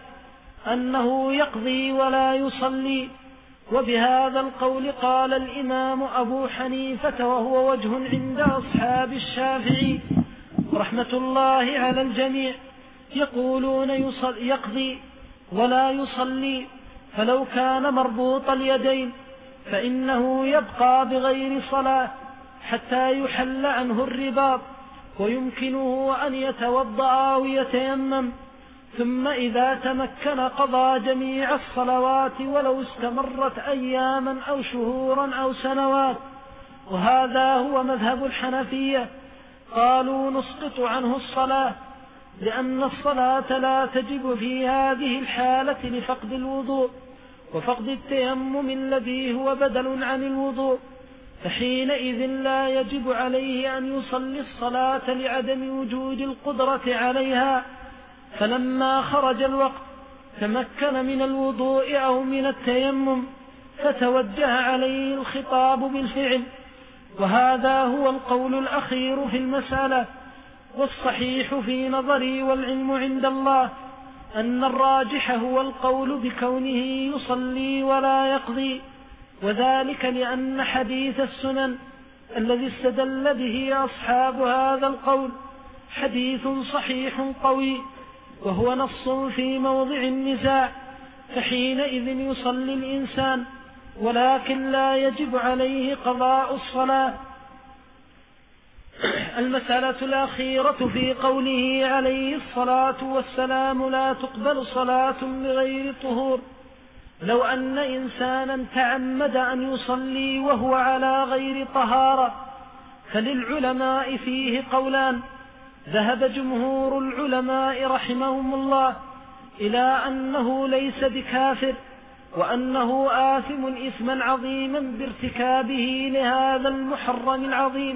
أنه يقضي ولا يصلي، وبهذا القول قال الإمام أبو حنيفة وهو وجه عند أصحاب الشافعي رحمة الله على الجميع، يقولون يقضي ولا يصلي، فلو كان مربوط اليدين فإنه يبقى بغير صلاة حتى يحل عنه الرباط ويمكنه أن يتوضأ ويتيمم، ثم إذا تمكن قضى جميع الصلوات ولو استمرت أياما أو شهورا أو سنوات. وهذا هو مذهب الحنفية، قالوا نسقط عنه الصلاة لأن الصلاة لا تجب في هذه الحالة لفقد الوضوء وفقد التيمم الذي هو بدل عن الوضوء، فحينئذ لا يجب عليه أن يصلي الصلاة لعدم وجود القدرة عليها. فلما خرج الوقت تمكن من الوضوء أو من التيمم فتوجه عليه الخطاب بالفعل، وهذا هو القول الأخير في المسألة. والصحيح في نظري والعلم عند الله أن الراجح هو القول بكونه يصلي ولا يقضي، وذلك لأن حديث السنن الذي استدل به أصحاب هذا القول حديث صحيح قوي وهو نص في موضع النزاع، فحينئذ يصلي الإنسان ولكن لا يجب عليه قضاء الصلاة. المسألة الأخيرة في قوله عليه الصلاة والسلام لا تقبل صلاة بغير طهور، لو أن إنسانا تعمد أن يصلي وهو على غير طهارة فللعلماء فيه قولان. ذهب جمهور العلماء رحمهم الله إلى أنه ليس بكافر وأنه آثم إثما عظيما بارتكابه لهذا المحرم العظيم.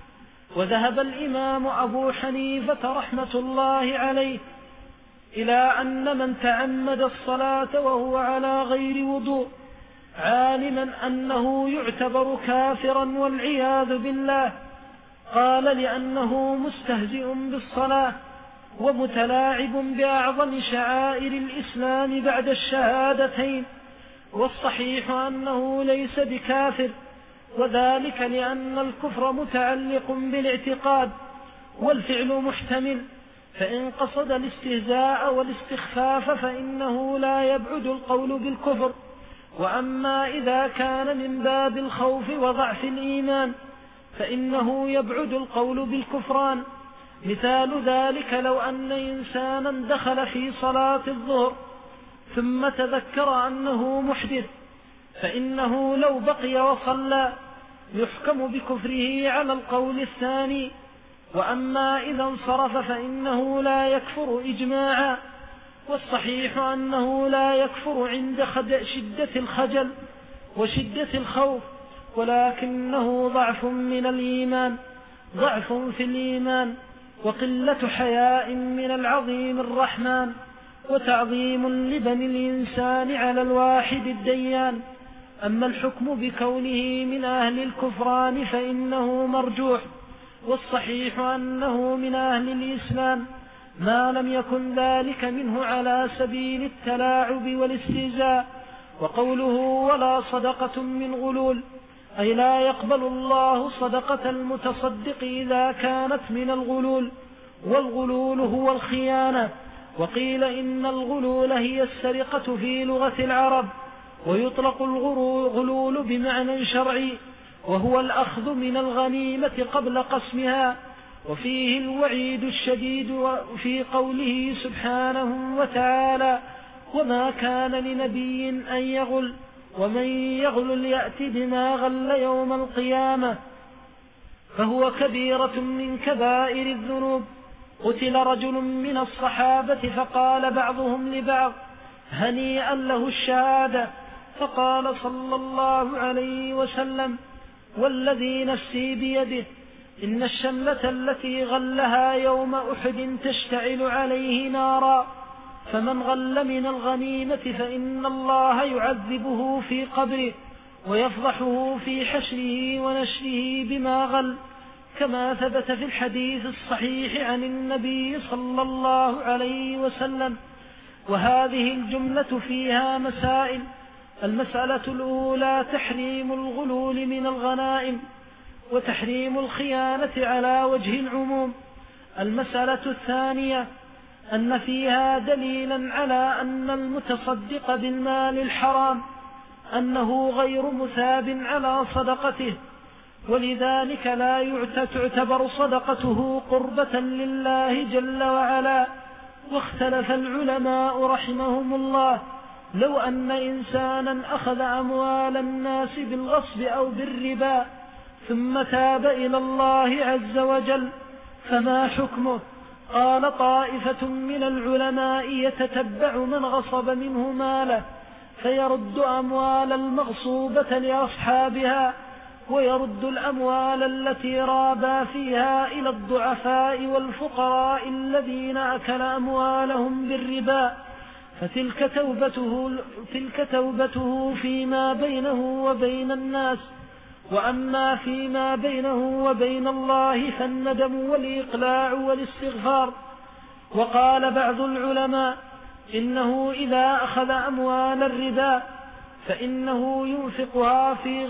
وذهب الإمام أبو حنيفة رحمة الله عليه إلى أن من تعمد الصلاة وهو على غير وضوء عالما أنه يعتبر كافرا والعياذ بالله، قال لأنه مستهزئ بالصلاة ومتلاعب بأعظم شعائر الإسلام بعد الشهادتين. والصحيح أنه ليس بكافر، وذلك لأن الكفر متعلق بالاعتقاد والفعل محتمل، فإن قصد الاستهزاء والاستخفاف فإنه لا يبعد القول بالكفر. وأما إذا كان من باب الخوف وضعف الإيمان فإنه يبعد القول بالكفران. مثال ذلك لو أن إنسانا دخل في صلاة الظهر ثم تذكر أنه محدث فإنه لو بقي وصلى يحكم بكفره على القول الثاني. وأما إذا انصرف فإنه لا يكفر إجماعا، والصحيح أنه لا يكفر عند شدة الخجل وشدة الخوف، ولكنه ضعف من الإيمان، ضعف في الإيمان وقلة حياء من العظيم الرحمن وتعظيم لبني الإنسان على الواحد الديان. أما الحكم بكونه من أهل الكفران فإنه مرجوح، والصحيح أنه من أهل الإسلام ما لم يكن ذلك منه على سبيل التلاعب والاستهزاء. وقوله ولا صدقة من غلول أي لا يقبل الله صدقة المتصدق إذا كانت من الغلول، والغلول هو الخيانة. وقيل إن الغلول هي السرقة في لغة العرب، ويطلق الغلول بمعنى شرعي وهو الأخذ من الغنيمة قبل قسمها. وفيه الوعيد الشديد في قوله سبحانه وتعالى وما كان لنبي أن يغل ومن يغل يأت بما غل يوم القيامة. فهو كبيرة من كبائر الذنوب. قتل رجل من الصحابة فقال بعضهم لبعض: هنيئا له الشهادة. فقال صلى الله عليه وسلم: والذي نفسي بيده إن الشملة التي غلها يوم أحد تشتعل عليه نارا، فمن غل من الغنيمة فإن الله يعذبه في قبره ويفضحه في حشره ونشره بما غل، كما ثبت في الحديث الصحيح عن النبي صلى الله عليه وسلم. وهذه الجملة فيها مسائل: المسألة الأولى تحريم الغلول من الغنائم وتحريم الخيانة على وجه العموم. المسألة الثانية أن فيها دليلا على أن المتصدق بالمال الحرام أنه غير مثاب على صدقته، ولذلك لا تعتبر صدقته قربة لله جل وعلا. واختلف العلماء رحمهم الله: لو أن إنسانا أخذ أموال الناس بالغصب أو بالربا ثم تاب إلى الله عز وجل فما حكمه؟ قال طائفة من العلماء: يتتبع من غصب منه ماله فيرد أموال المغصوبة لأصحابها، ويرد الأموال التي رابا فيها إلى الضعفاء والفقراء الذين أكل أموالهم بالربا، فتلك توبته فيما بينه وبين الناس. وأما فيما بينه وبين الله فالندم والإقلاع والاستغفار. وقال بعض العلماء: إنه إذا أخذ أموال الربا فإنه ينفقها في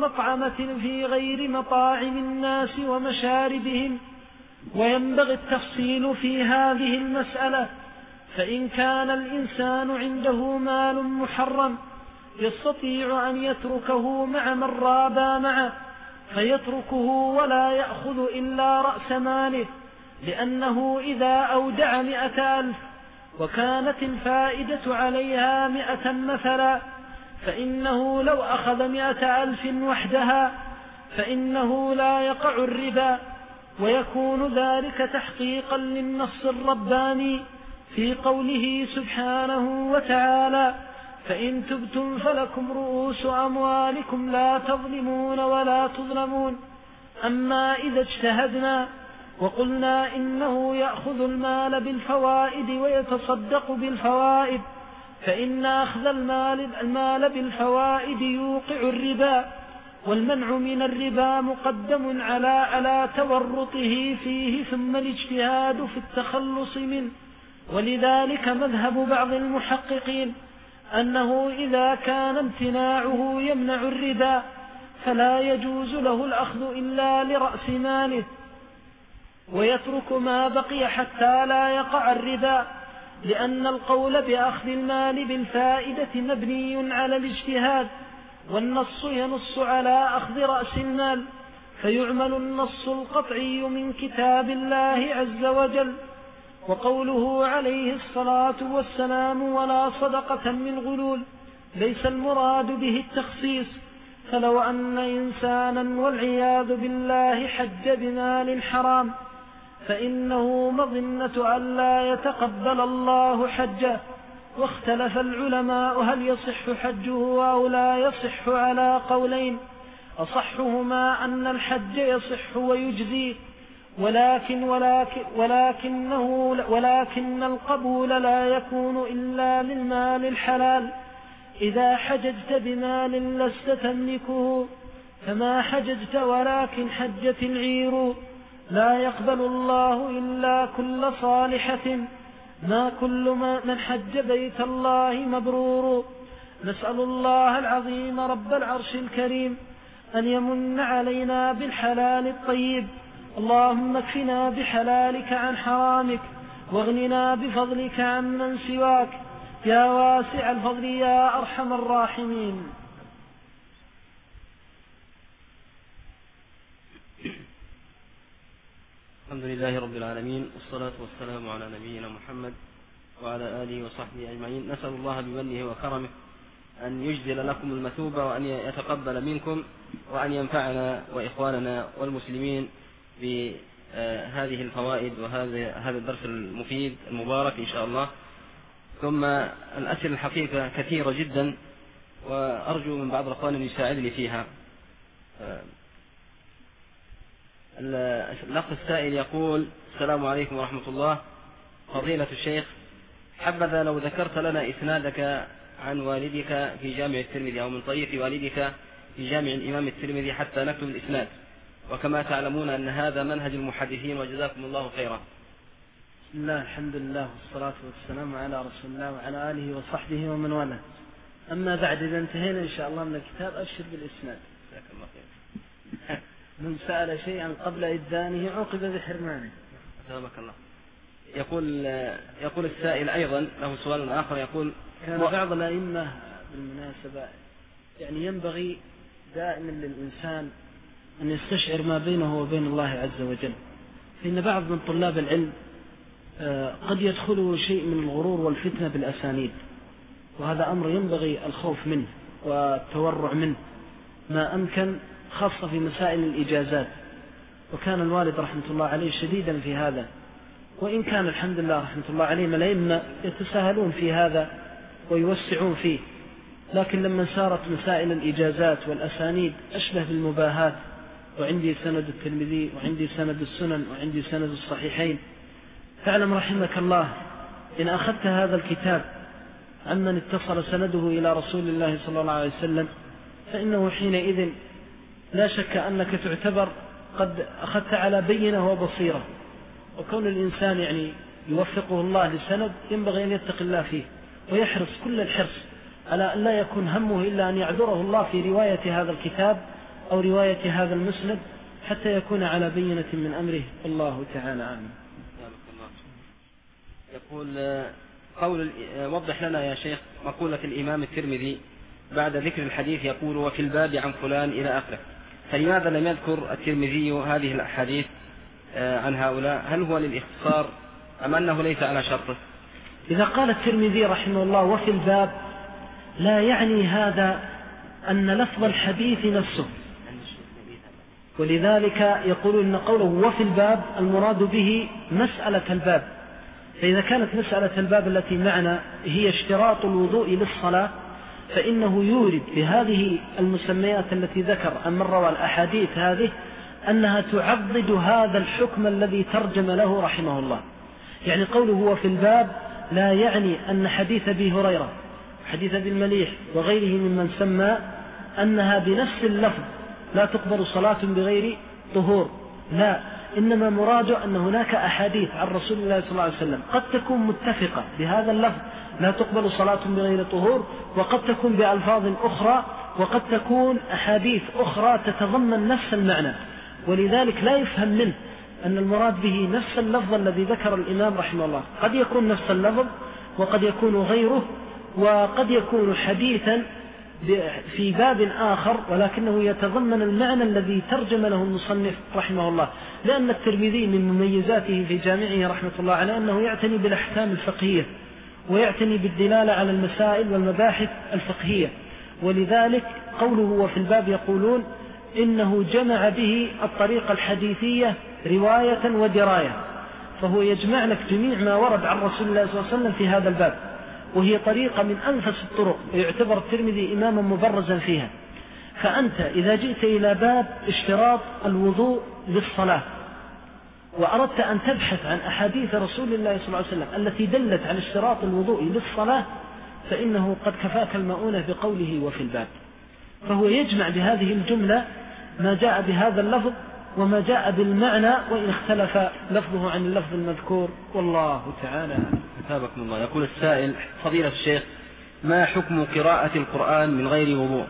غير مطاعم الناس ومشاربهم. وينبغي التفصيل في هذه المسألة، فإن كان الإنسان عنده مال محرم يستطيع أن يتركه مع من رابا معه فيتركه ولا يأخذ إلا رأس ماله، لأنه إذا أودع 100,000 وكانت الفائدة عليها 100 مثلا، فإنه لو أخذ 100,000 وحدها فإنه لا يقع الربا، ويكون ذلك تحقيقا للنص الرباني في قوله سبحانه وتعالى: فإن تبتم فلكم رؤوس أموالكم لا تظلمون ولا تظلمون. أما إذا اجتهدنا وقلنا إنه يأخذ المال بالفوائد ويتصدق بالفوائد، فإن أخذ المال بالفوائد يوقع الربا، والمنع من الربا مقدم على تورطه فيه ثم الاجتهاد في التخلص منه. ولذلك مذهب بعض المحققين أنه إذا كان امتناعه يمنع الربا فلا يجوز له الأخذ إلا لرأس ماله، ويترك ما بقي حتى لا يقع الربا، لأن القول بأخذ المال بالفائدة مبني على الاجتهاد، والنص ينص على أخذ رأس المال، فيعمل النص القطعي من كتاب الله عز وجل. وقوله عليه الصلاة والسلام: ولا صدقة من غلول، ليس المراد به التخصيص، فلو أن إنسانا والعياذ بالله حج بمال حرام فإنه مظنة أن لا يتقبل الله حجه. واختلف العلماء هل يصح حجه أو لا يصح على قولين، أصحهما أن الحج يصح ويجزي، ولكن القبول لا يكون إلا للمال الحلال. إذا حججت بمال لست تملكه فما حججت، ولكن حجت العير. لا يقبل الله إلا كل صالحة، ما كل من حج بيت الله مبرور. نسأل الله العظيم رب العرش الكريم أن يمن علينا بالحلال الطيب. اللهم اكفنا بحلالك عن حرامك، واغننا بفضلك عن من سواك، يا واسع الفضل يا أرحم الراحمين. الحمد لله رب العالمين، والصلاة والسلام على نبينا محمد وعلى آله وصحبه أجمعين. نسأل الله بمنه وكرمه أن يجزل لكم المثوبة وأن يتقبل منكم وأن ينفعنا وإخواننا والمسلمين بهذه الفوائد وهذا الدرس المفيد المبارك إن شاء الله. ثم الأسئلة الحقيقة كثيرة جدا، وأرجو من بعض الأخوان أن يساعدني فيها. الأخ السائل يقول: السلام عليكم ورحمة الله، فضيلة الشيخ، حبذا لو ذكرت لنا إسنادك عن والدك في جامع الترمذي أو من طريق والدك في جامع الإمام الترمذي حتى نكتب الإسناد، وكما تعلمون أن هذا منهج المحدثين وجزاكم الله خيرا. بسم الله، الحمد لله والصلاة والسلام على رسول الله وعلى آله وصحبه ومن والاه. أما بعد، إذا انتهينا إن شاء الله من الكتاب أبشر بالإسناد. جزاك الله خير. من سأل شيئا قبل إذانه عوقب بحرمانه. أثابك الله. يقول السائل أيضا له سؤال آخر، يقول: كان بعض الأئمة بالمناسبة يعني ينبغي دائما للإنسان أن يستشعر ما بينه وبين الله عز وجل، فإن بعض من طلاب العلم قد يدخله شيء من الغرور والفتنة بالأسانيد، وهذا أمر ينبغي الخوف منه والتورع منه ما أمكن، خاصة في مسائل الإجازات. وكان الوالد رحمة الله عليه شديدا في هذا، وإن كان الحمد لله رحمة الله عليه الأئمة يتساهلون في هذا ويوسعون فيه، لكن لما سارت مسائل الإجازات والأسانيد أشبه بالمباهات، وعندي سند الترمذي وعندي سند السنن وعندي سند الصحيحين، فاعلم رحمك الله إن أخذت هذا الكتاب عمن اتصل سنده إلى رسول الله صلى الله عليه وسلم فإنه حينئذ لا شك أنك تعتبر قد أخذت على بينة وبصيرة. وكون الإنسان يعني يوفقه الله للسند ينبغي أن يتقي الله فيه ويحرص كل الحرص على أن لا يكون همه إلا أن يعذره الله في رواية هذا الكتاب أو رواية هذا المسند حتى يكون على بينة من أمره. الله تعالى أعلم. يقول وضح لنا يا شيخ مقولة الإمام الترمذي بعد ذكر الحديث يقول: وفي الباب عن فلان إلى آخره، فلماذا لم يذكر الترمذي هذه الأحاديث عن هؤلاء؟ هل هو للاختصار أم أنه ليس على شرطه؟ إذا قال الترمذي رحمه الله وفي الباب لا يعني هذا أن لفظ الحديث نفسه، ولذلك يقول إن قوله وفي الباب المراد به مسألة الباب. فإذا كانت مسألة الباب التي معنا هي اشتراط الوضوء للصلاة فإنه يورد بهذه المسميات التي ذكر أن روى الأحاديث هذه أنها تعضد هذا الحكم الذي ترجم له رحمه الله. يعني قوله هو في الباب لا يعني أن حديث أبي هريرة حديث أبي المليح وغيره ممن سمى أنها بنفس اللفظ لا تقبل صلاة بغير طهور، لا، إنما مراد أن هناك أحاديث عن رسول الله صلى الله عليه وسلم قد تكون متفقة بهذا اللفظ لا تقبل صلاة بغير طهور، وقد تكون بألفاظ أخرى، وقد تكون أحاديث أخرى تتضمن نفس المعنى، ولذلك لا يفهم منه أن المراد به نفس اللفظ الذي ذكر الإمام رحمه الله. قد يكون نفس اللفظ وقد يكون غيره، وقد يكون حديثا في باب آخر ولكنه يتضمن المعنى الذي ترجم له المصنف رحمه الله. لأن الترمذي من مميزاته في جامعه رحمة الله على أنه يعتني بالأحكام الفقهية ويعتني بالدلالة على المسائل والمباحث الفقهية، ولذلك قوله وفي الباب يقولون إنه جمع به الطريقة الحديثية رواية ودراية، فهو يجمع لك جميع ما ورد عن رسول الله صلى الله عليه وسلم في هذا الباب، وهي طريقة من أنفس الطرق ويعتبر الترمذي إماما مبرزا فيها. فأنت إذا جئت إلى باب اشتراط الوضوء للصلاة وأردت أن تبحث عن أحاديث رسول الله صلى الله عليه وسلم التي دلت على اشتراط الوضوء للصلاة فإنه قد كفاك المؤونة بقوله وفي الباب. فهو يجمع بهذه الجملة ما جاء بهذا اللفظ وما جاء بالمعنى وإن اختلف لفظه عن اللفظ المذكور، والله تعالى. أثابكم الله. يقول السائل: فضيلة الشيخ، ما حكم قراءة القرآن من غير وضوء؟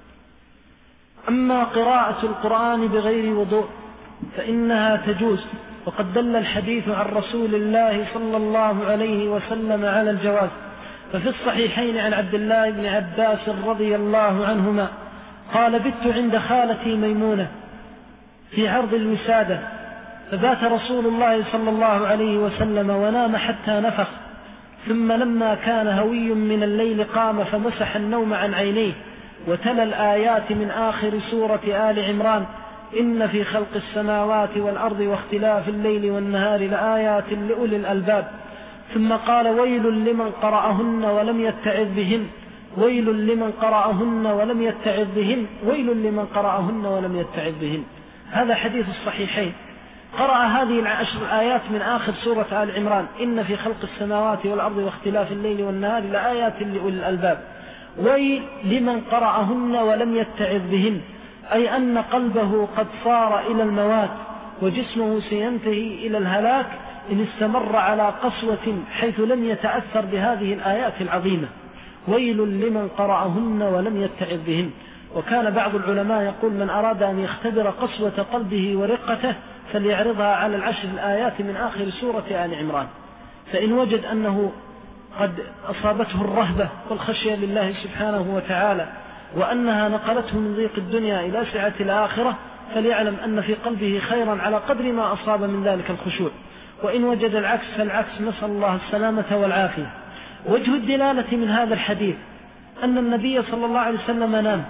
أما قراءة القرآن بغير وضوء فإنها تجوز، وقد دل الحديث عن رسول الله صلى الله عليه وسلم على الجواز. ففي الصحيحين عن عبد الله بن عباس رضي الله عنهما قال: بت عند خالتي ميمونة في عرض الوسادة، فبات رسول الله صلى الله عليه وسلم ونام حتى نفخ، ثم لما كان هوي من الليل قام فمسح النوم عن عينيه وتلا الآيات من آخر سورة آل عمران: إن في خلق السماوات والأرض واختلاف الليل والنهار لآيات لأولي الألباب. ثم قال: ويل لمن قرأهن ولم يتعظ بهن، ويل لمن قرأهن ولم يتعظ بهن، ويل لمن قرأهن ولم يتعظ بهن. هذا حديث الصحيحين. قرأ هذه العشر آيات من آخر سورة آل عمران: إن في خلق السماوات والأرض واختلاف الليل والنهار لآيات لأولي الألباب. ويل لمن قرأهن ولم يتعظ بهن، أي أن قلبه قد صار إلى الموات وجسمه سينتهي إلى الهلاك إن استمر على قسوة حيث لم يتأثر بهذه الآيات العظيمة. ويل لمن قرأهن ولم يتعظ بهن. وكان بعض العلماء يقول: من أراد أن يختبر قسوة قلبه ورقته فليعرضها على العشر الآيات من آخر سورة آل عمران، فإن وجد أنه قد أصابته الرهبة والخشية لله سبحانه وتعالى وأنها نقلته من ضيق الدنيا إلى سعة الآخرة فليعلم أن في قلبه خيرا على قدر ما أصاب من ذلك الخشوع. وإن وجد العكس فالعكس، نسأل الله السلامة والعافية. وجه الدلالة من هذا الحديث أن النبي صلى الله عليه وسلم نام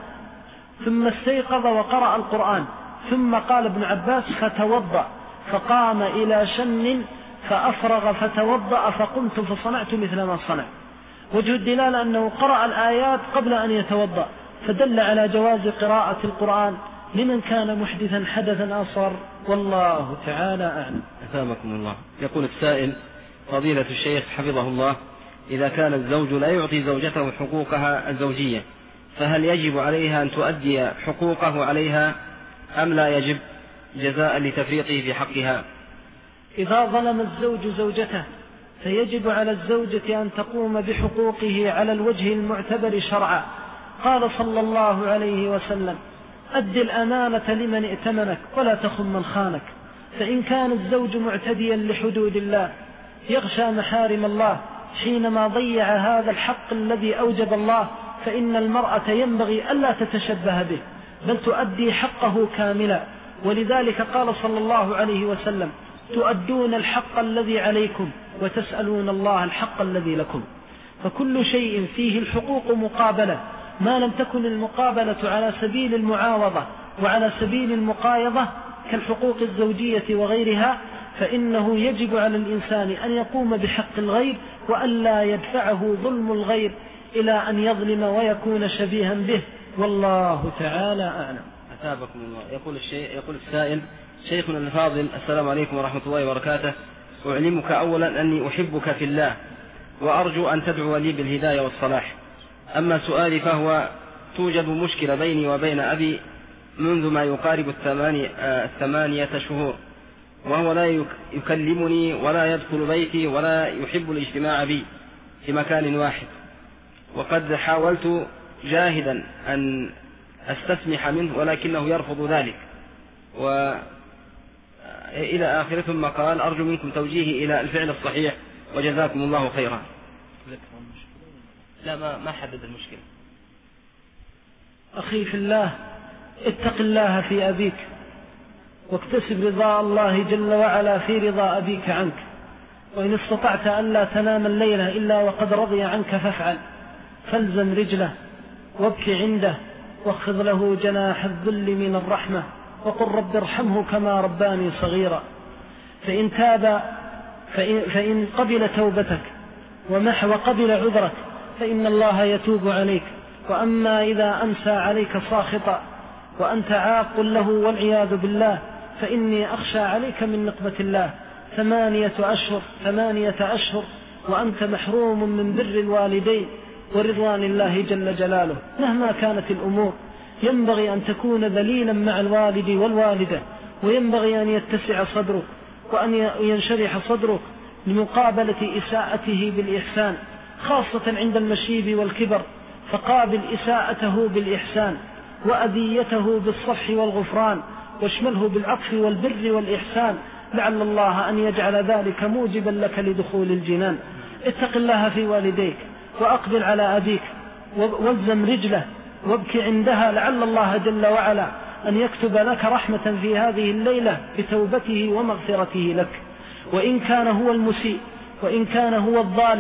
ثم استيقظ وقرأ القرآن، ثم قال ابن عباس: فتوضأ، فقام إلى شن فأفرغ فتوضأ، فقمت فصنعت مثل ما صنع. وجه الدلالة أنه قرأ الآيات قبل أن يتوضأ، فدل على جواز قراءة القرآن لمن كان محدثا حدثا أصغر، والله تعالى أعلم. أثابكم الله. يقول السائل: فضيلة الشيخ حفظه الله، إذا كان الزوج لا يعطي زوجته حقوقها الزوجية فهل يجب عليها أن تؤدي حقوقه عليها أم لا يجب جزاء لتفريطه في حقها؟ إذا ظلم الزوج زوجته فيجب على الزوجة أن تقوم بحقوقه على الوجه المعتبر شرعا. قال صلى الله عليه وسلم: أد الأمانة لمن ائتمنك ولا تخن من خانك. فإن كان الزوج معتديا لحدود الله يغشى محارم الله حينما ضيع هذا الحق الذي أوجب الله، فإن المرأة ينبغي ألا تتشبه به بل تؤدي حقه كاملا. ولذلك قال صلى الله عليه وسلم: تؤدون الحق الذي عليكم وتسألون الله الحق الذي لكم. فكل شيء فيه الحقوق مقابلة، ما لم تكن المقابلة على سبيل المعاوضة وعلى سبيل المقايضة كالحقوق الزوجية وغيرها، فإنه يجب على الإنسان أن يقوم بحق الغير وأن لا يدفعه ظلم الغير إلى أن يظلم ويكون شبيها به، والله تعالى أعلم. أثابكم الله. يقول السائل: شيخنا الفاضل، السلام عليكم ورحمة الله وبركاته. أعلمك أولا أني أحبك في الله وأرجو أن تدعو لي بالهداية والصلاح. أما سؤالي فهو: توجد مشكلة بيني وبين أبي منذ ما يقارب 8 شهور، وهو لا يكلمني ولا يدخل بيتي ولا يحب الاجتماع بي في مكان واحد، وقد حاولت جاهدا أن أستسمح منه ولكنه يرفض ذلك إلى آخره. ثم قال: أرجو منكم توجيهي إلى الفعل الصحيح وجزاكم الله خيرا. لا، ما حدد المشكلة. أخي في الله، اتق الله في أبيك واكتسب رضا الله جل وعلا في رضا أبيك عنك، وإن استطعت أن لا تنام الليلة إلا وقد رضي عنك فافعل. فالزم رجله وابكي عنده واخفض له جناح الذل من الرحمة وقل رب ارحمه كما رباني صغيرا. فإن تاب فإن قبل توبتك وقبل عذرك فإن الله يتوب عليك. وأما إذا أمسى عليك ساخطا وأنت عاق له والعياذ بالله فإني أخشى عليك من نقمة الله 8 أشهر وأنت محروم من بر الوالدين ورضوان الله جل جلاله. مهما كانت الأمور ينبغي أن تكون ذليلا مع الوالد والوالدة، وينبغي أن يتسع صدرك وأن ينشرح صدرك لمقابلة إساءته بالإحسان، خاصة عند المشيب والكبر، فقابل إساءته بالإحسان وأذيته بالصفح والغفران، واشمله بالعطف والبر والإحسان، لعل الله أن يجعل ذلك موجبا لك لدخول الجنان. اتق الله في والديك وأقبل على أبيك والزم رجله وابكي عندها، لعل الله جل وعلا أن يكتب لك رحمة في هذه الليلة بتوبته ومغفرته لك. وإن كان هو المسيء وإن كان هو الظالم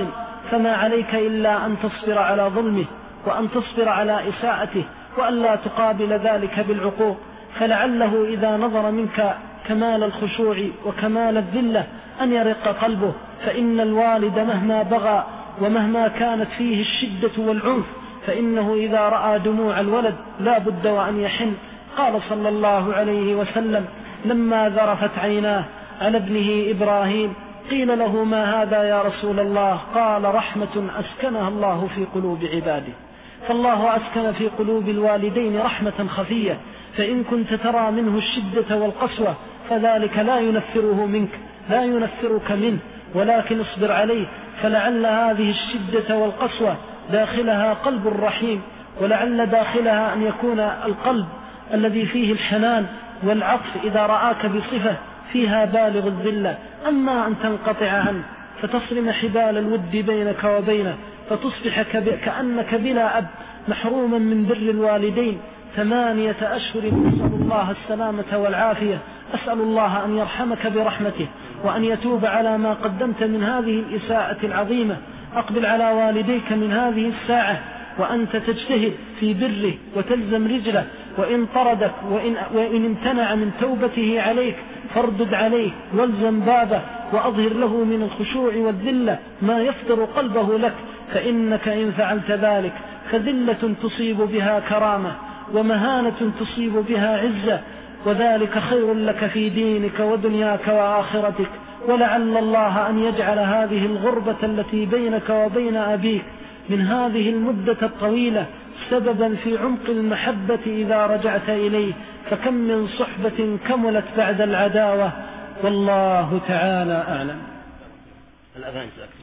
فما عليك إلا أن تصبر على ظلمه وأن تصبر على إساءته وأن لا تقابل ذلك بالعقوق، فلعله إذا نظر منك كمال الخشوع وكمال الذلة أن يرق قلبه، فإن الوالد مهما بغى ومهما كانت فيه الشدة والعنف فإنه إذا رأى دموع الولد لا بد وأن يحن. قال صلى الله عليه وسلم لما ذرفت عيناه على ابنه إبراهيم قيل له ما هذا يا رسول الله؟ قال رحمة أسكنها الله في قلوب عباده. فالله أسكن في قلوب الوالدين رحمة خفية، فإن كنت ترى منه الشدة والقسوة فذلك لا ينفره منك، لا ينفرك منه، ولكن اصبر عليه، فلعل هذه الشدة والقسوة داخلها قلب الرحيم، ولعل داخلها أن يكون القلب الذي فيه الحنان والعطف إذا رآك بصفة فيها بالغ الذلة. أما أن تنقطع عنه فتصرم حبال الود بينك وبينه فتصبح كأنك بلا أب محروما من بر الوالدين 8 أشهر، نسأل الله السلامة والعافية. أسأل الله أن يرحمك برحمته وأن يتوب على ما قدمت من هذه الإساءة العظيمة. أقبل على والديك من هذه الساعة وأنت تجتهد في بره وتلزم رجله، وإن طردك وإن امتنع من توبته عليك فاردد عليه والزم بابه، وأظهر له من الخشوع والذلة ما يفطر قلبه لك، فإنك إن فعلت ذلك فذلة تصيب بها كرامة ومهانة تصيب بها عزة، وذلك خير لك في دينك ودنياك وآخرتك. ولعل الله أن يجعل هذه الغربة التي بينك وبين أبيك من هذه المدة الطويلة سببا في عمق المحبة إذا رجعت إليه، فكم من صحبة كملت بعد العداوة، والله تعالى أعلم. الأذان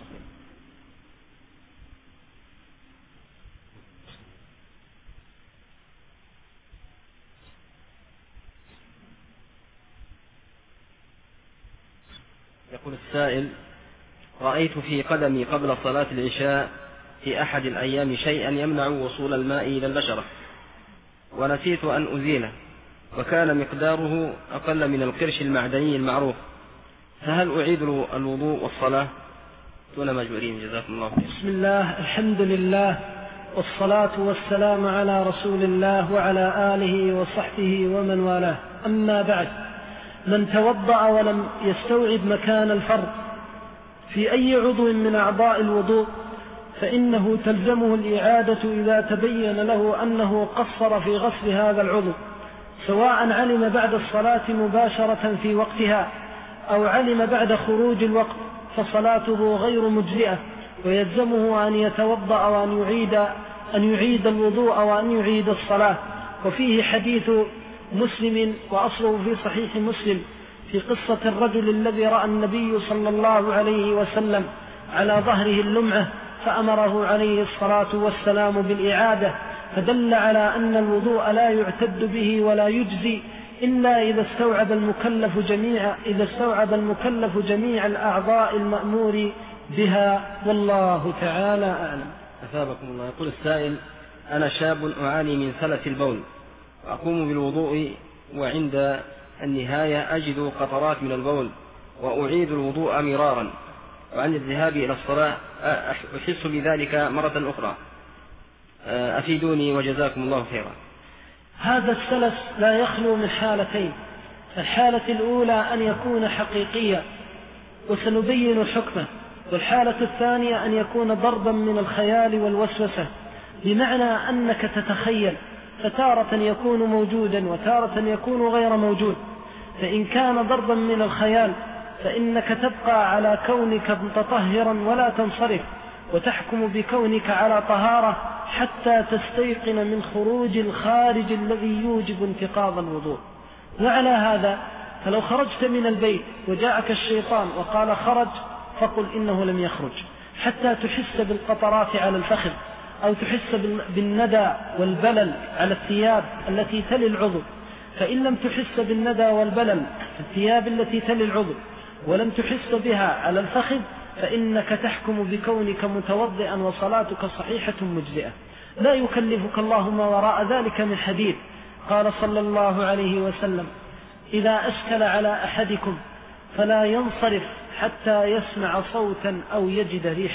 يقول السائل: رأيت في قدمي قبل صلاة العشاء في أحد الأيام شيئا يمنع وصول الماء إلى البشرة، ونسيت أن أزيله، وكان مقداره أقل من القرش المعدني المعروف، فهل أعيد الوضوء والصلاة دون مجبورين؟ جزاكم الله خير. بسم الله، الحمد لله، والصلاة والسلام على رسول الله وعلى آله وصحبه ومن والاه. أما بعد، من توضأ ولم يستوعب مكان الفرض في أي عضو من أعضاء الوضوء فإنه تلزمه الإعادة إذا تبين له أنه قصر في غسل هذا العضو، سواء علم بعد الصلاة مباشرة في وقتها أو علم بعد خروج الوقت، فصلاته غير مجزئة، ويلزمه أن يتوضأ وأن يعيد الوضوء وأن يعيد الصلاة. وفيه حديث مسلم وأصله في صحيح مسلم في قصة الرجل الذي رأى النبي صلى الله عليه وسلم على ظهره اللمعة فأمره عليه الصلاة والسلام بالإعادة، فدل على أن الوضوء لا يعتد به ولا يجزي إلا إذا استوعب المكلف جميع الأعضاء المأمور بها، والله تعالى أعلم. أثابكم الله. يقول السائل: أنا شاب أعاني من سلس البول، وأقوم بالوضوء وعند النهاية أجد قطرات من البول وأعيد الوضوء مرارا، وعند الذهاب إلى الصلاة أحس بذلك مرة أخرى، أفيدوني وجزاكم الله خيرا. هذا السلس لا يخلو من حالتين: الحالة الأولى أن يكون حقيقيا وسنبين حكمه، والحالة الثانية أن يكون ضربا من الخيال والوسوسة، بمعنى أنك تتخيل، فتارة يكون موجودا وتارة يكون غير موجود. فإن كان ضربا من الخيال فإنك تبقى على كونك متطهرا ولا تنصرف، وتحكم بكونك على طهارة حتى تستيقن من خروج الخارج الذي يوجب انتقاض الوضوء. وعلى هذا فلو خرجت من البيت وجاءك الشيطان وقال خرج، فقل إنه لم يخرج، حتى تحس بالقطرات على الفخذ، أو تحس بالندى والبلل على الثياب التي تلي العضو. فإن لم تحس بالندى والبلل في الثياب التي تلي العضو ولم تحس بها على الفخذ، فإنك تحكم بكونك متوضئا وصلاتك صحيحة مجزئة، لا يكلفك الله ما وراء ذلك من حديد. قال صلى الله عليه وسلم: إذا أشكل على أحدكم فلا ينصرف حتى يسمع صوتا أو يجد ريحا.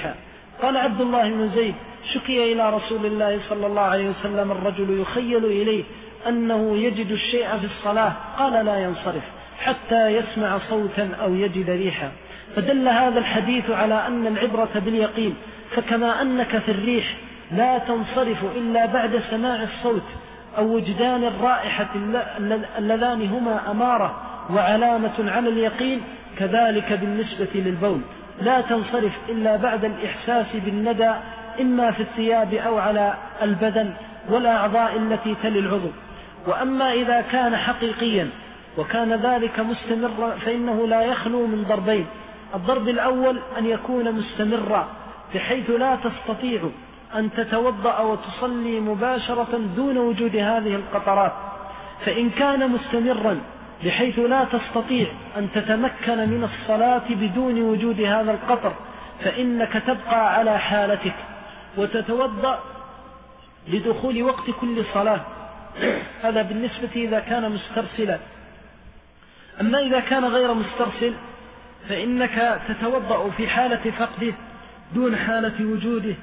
قال عبد الله بن زيد: شكي إلى رسول الله صلى الله عليه وسلم الرجل يخيل إليه أنه يجد الشيء في الصلاة، قال: لا ينصرف حتى يسمع صوتا أو يجد ريحا. فدل هذا الحديث على أن العبرة باليقين، فكما أنك في الريح لا تنصرف إلا بعد سماع الصوت أو وجدان الرائحة اللذان هما أمارة وعلامة على اليقين، كذلك بالنسبة للبول لا تنصرف إلا بعد الإحساس بالندى إما في الثياب أو على البدن والأعضاء التي تلي العضو. وأما إذا كان حقيقيا وكان ذلك مستمرا فإنه لا يخلو من ضربين: الضرب الأول أن يكون مستمرا بحيث لا تستطيع أن تتوضأ وتصلي مباشرة دون وجود هذه القطرات، فإن كان مستمرا بحيث لا تستطيع أن تتمكن من الصلاة بدون وجود هذا القطر، فإنك تبقى على حالتك وتتوضأ لدخول وقت كل صلاة. هذا بالنسبة إذا كان مسترسلا. أما إذا كان غير مسترسل فإنك تتوضأ في حالة فقده دون حالة وجوده.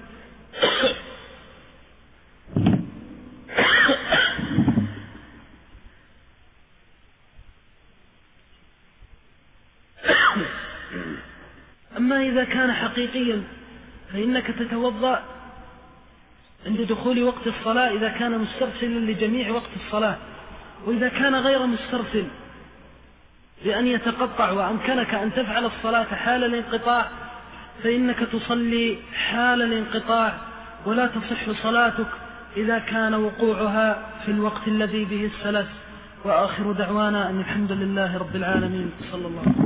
أما إذا كان حقيقيا فإنك تتوضأ عند دخول وقت الصلاة إذا كان مسترسلا لجميع وقت الصلاة. وإذا كان غير مسترسل بأن يتقطع وأمكنك أن تفعل الصلاة حال الانقطاع فإنك تصلي حال الانقطاع، ولا تصح صلاتك إذا كان وقوعها في الوقت الذي به السلس. وآخر دعوانا أن الحمد لله رب العالمين، صلى الله عليه وسلم.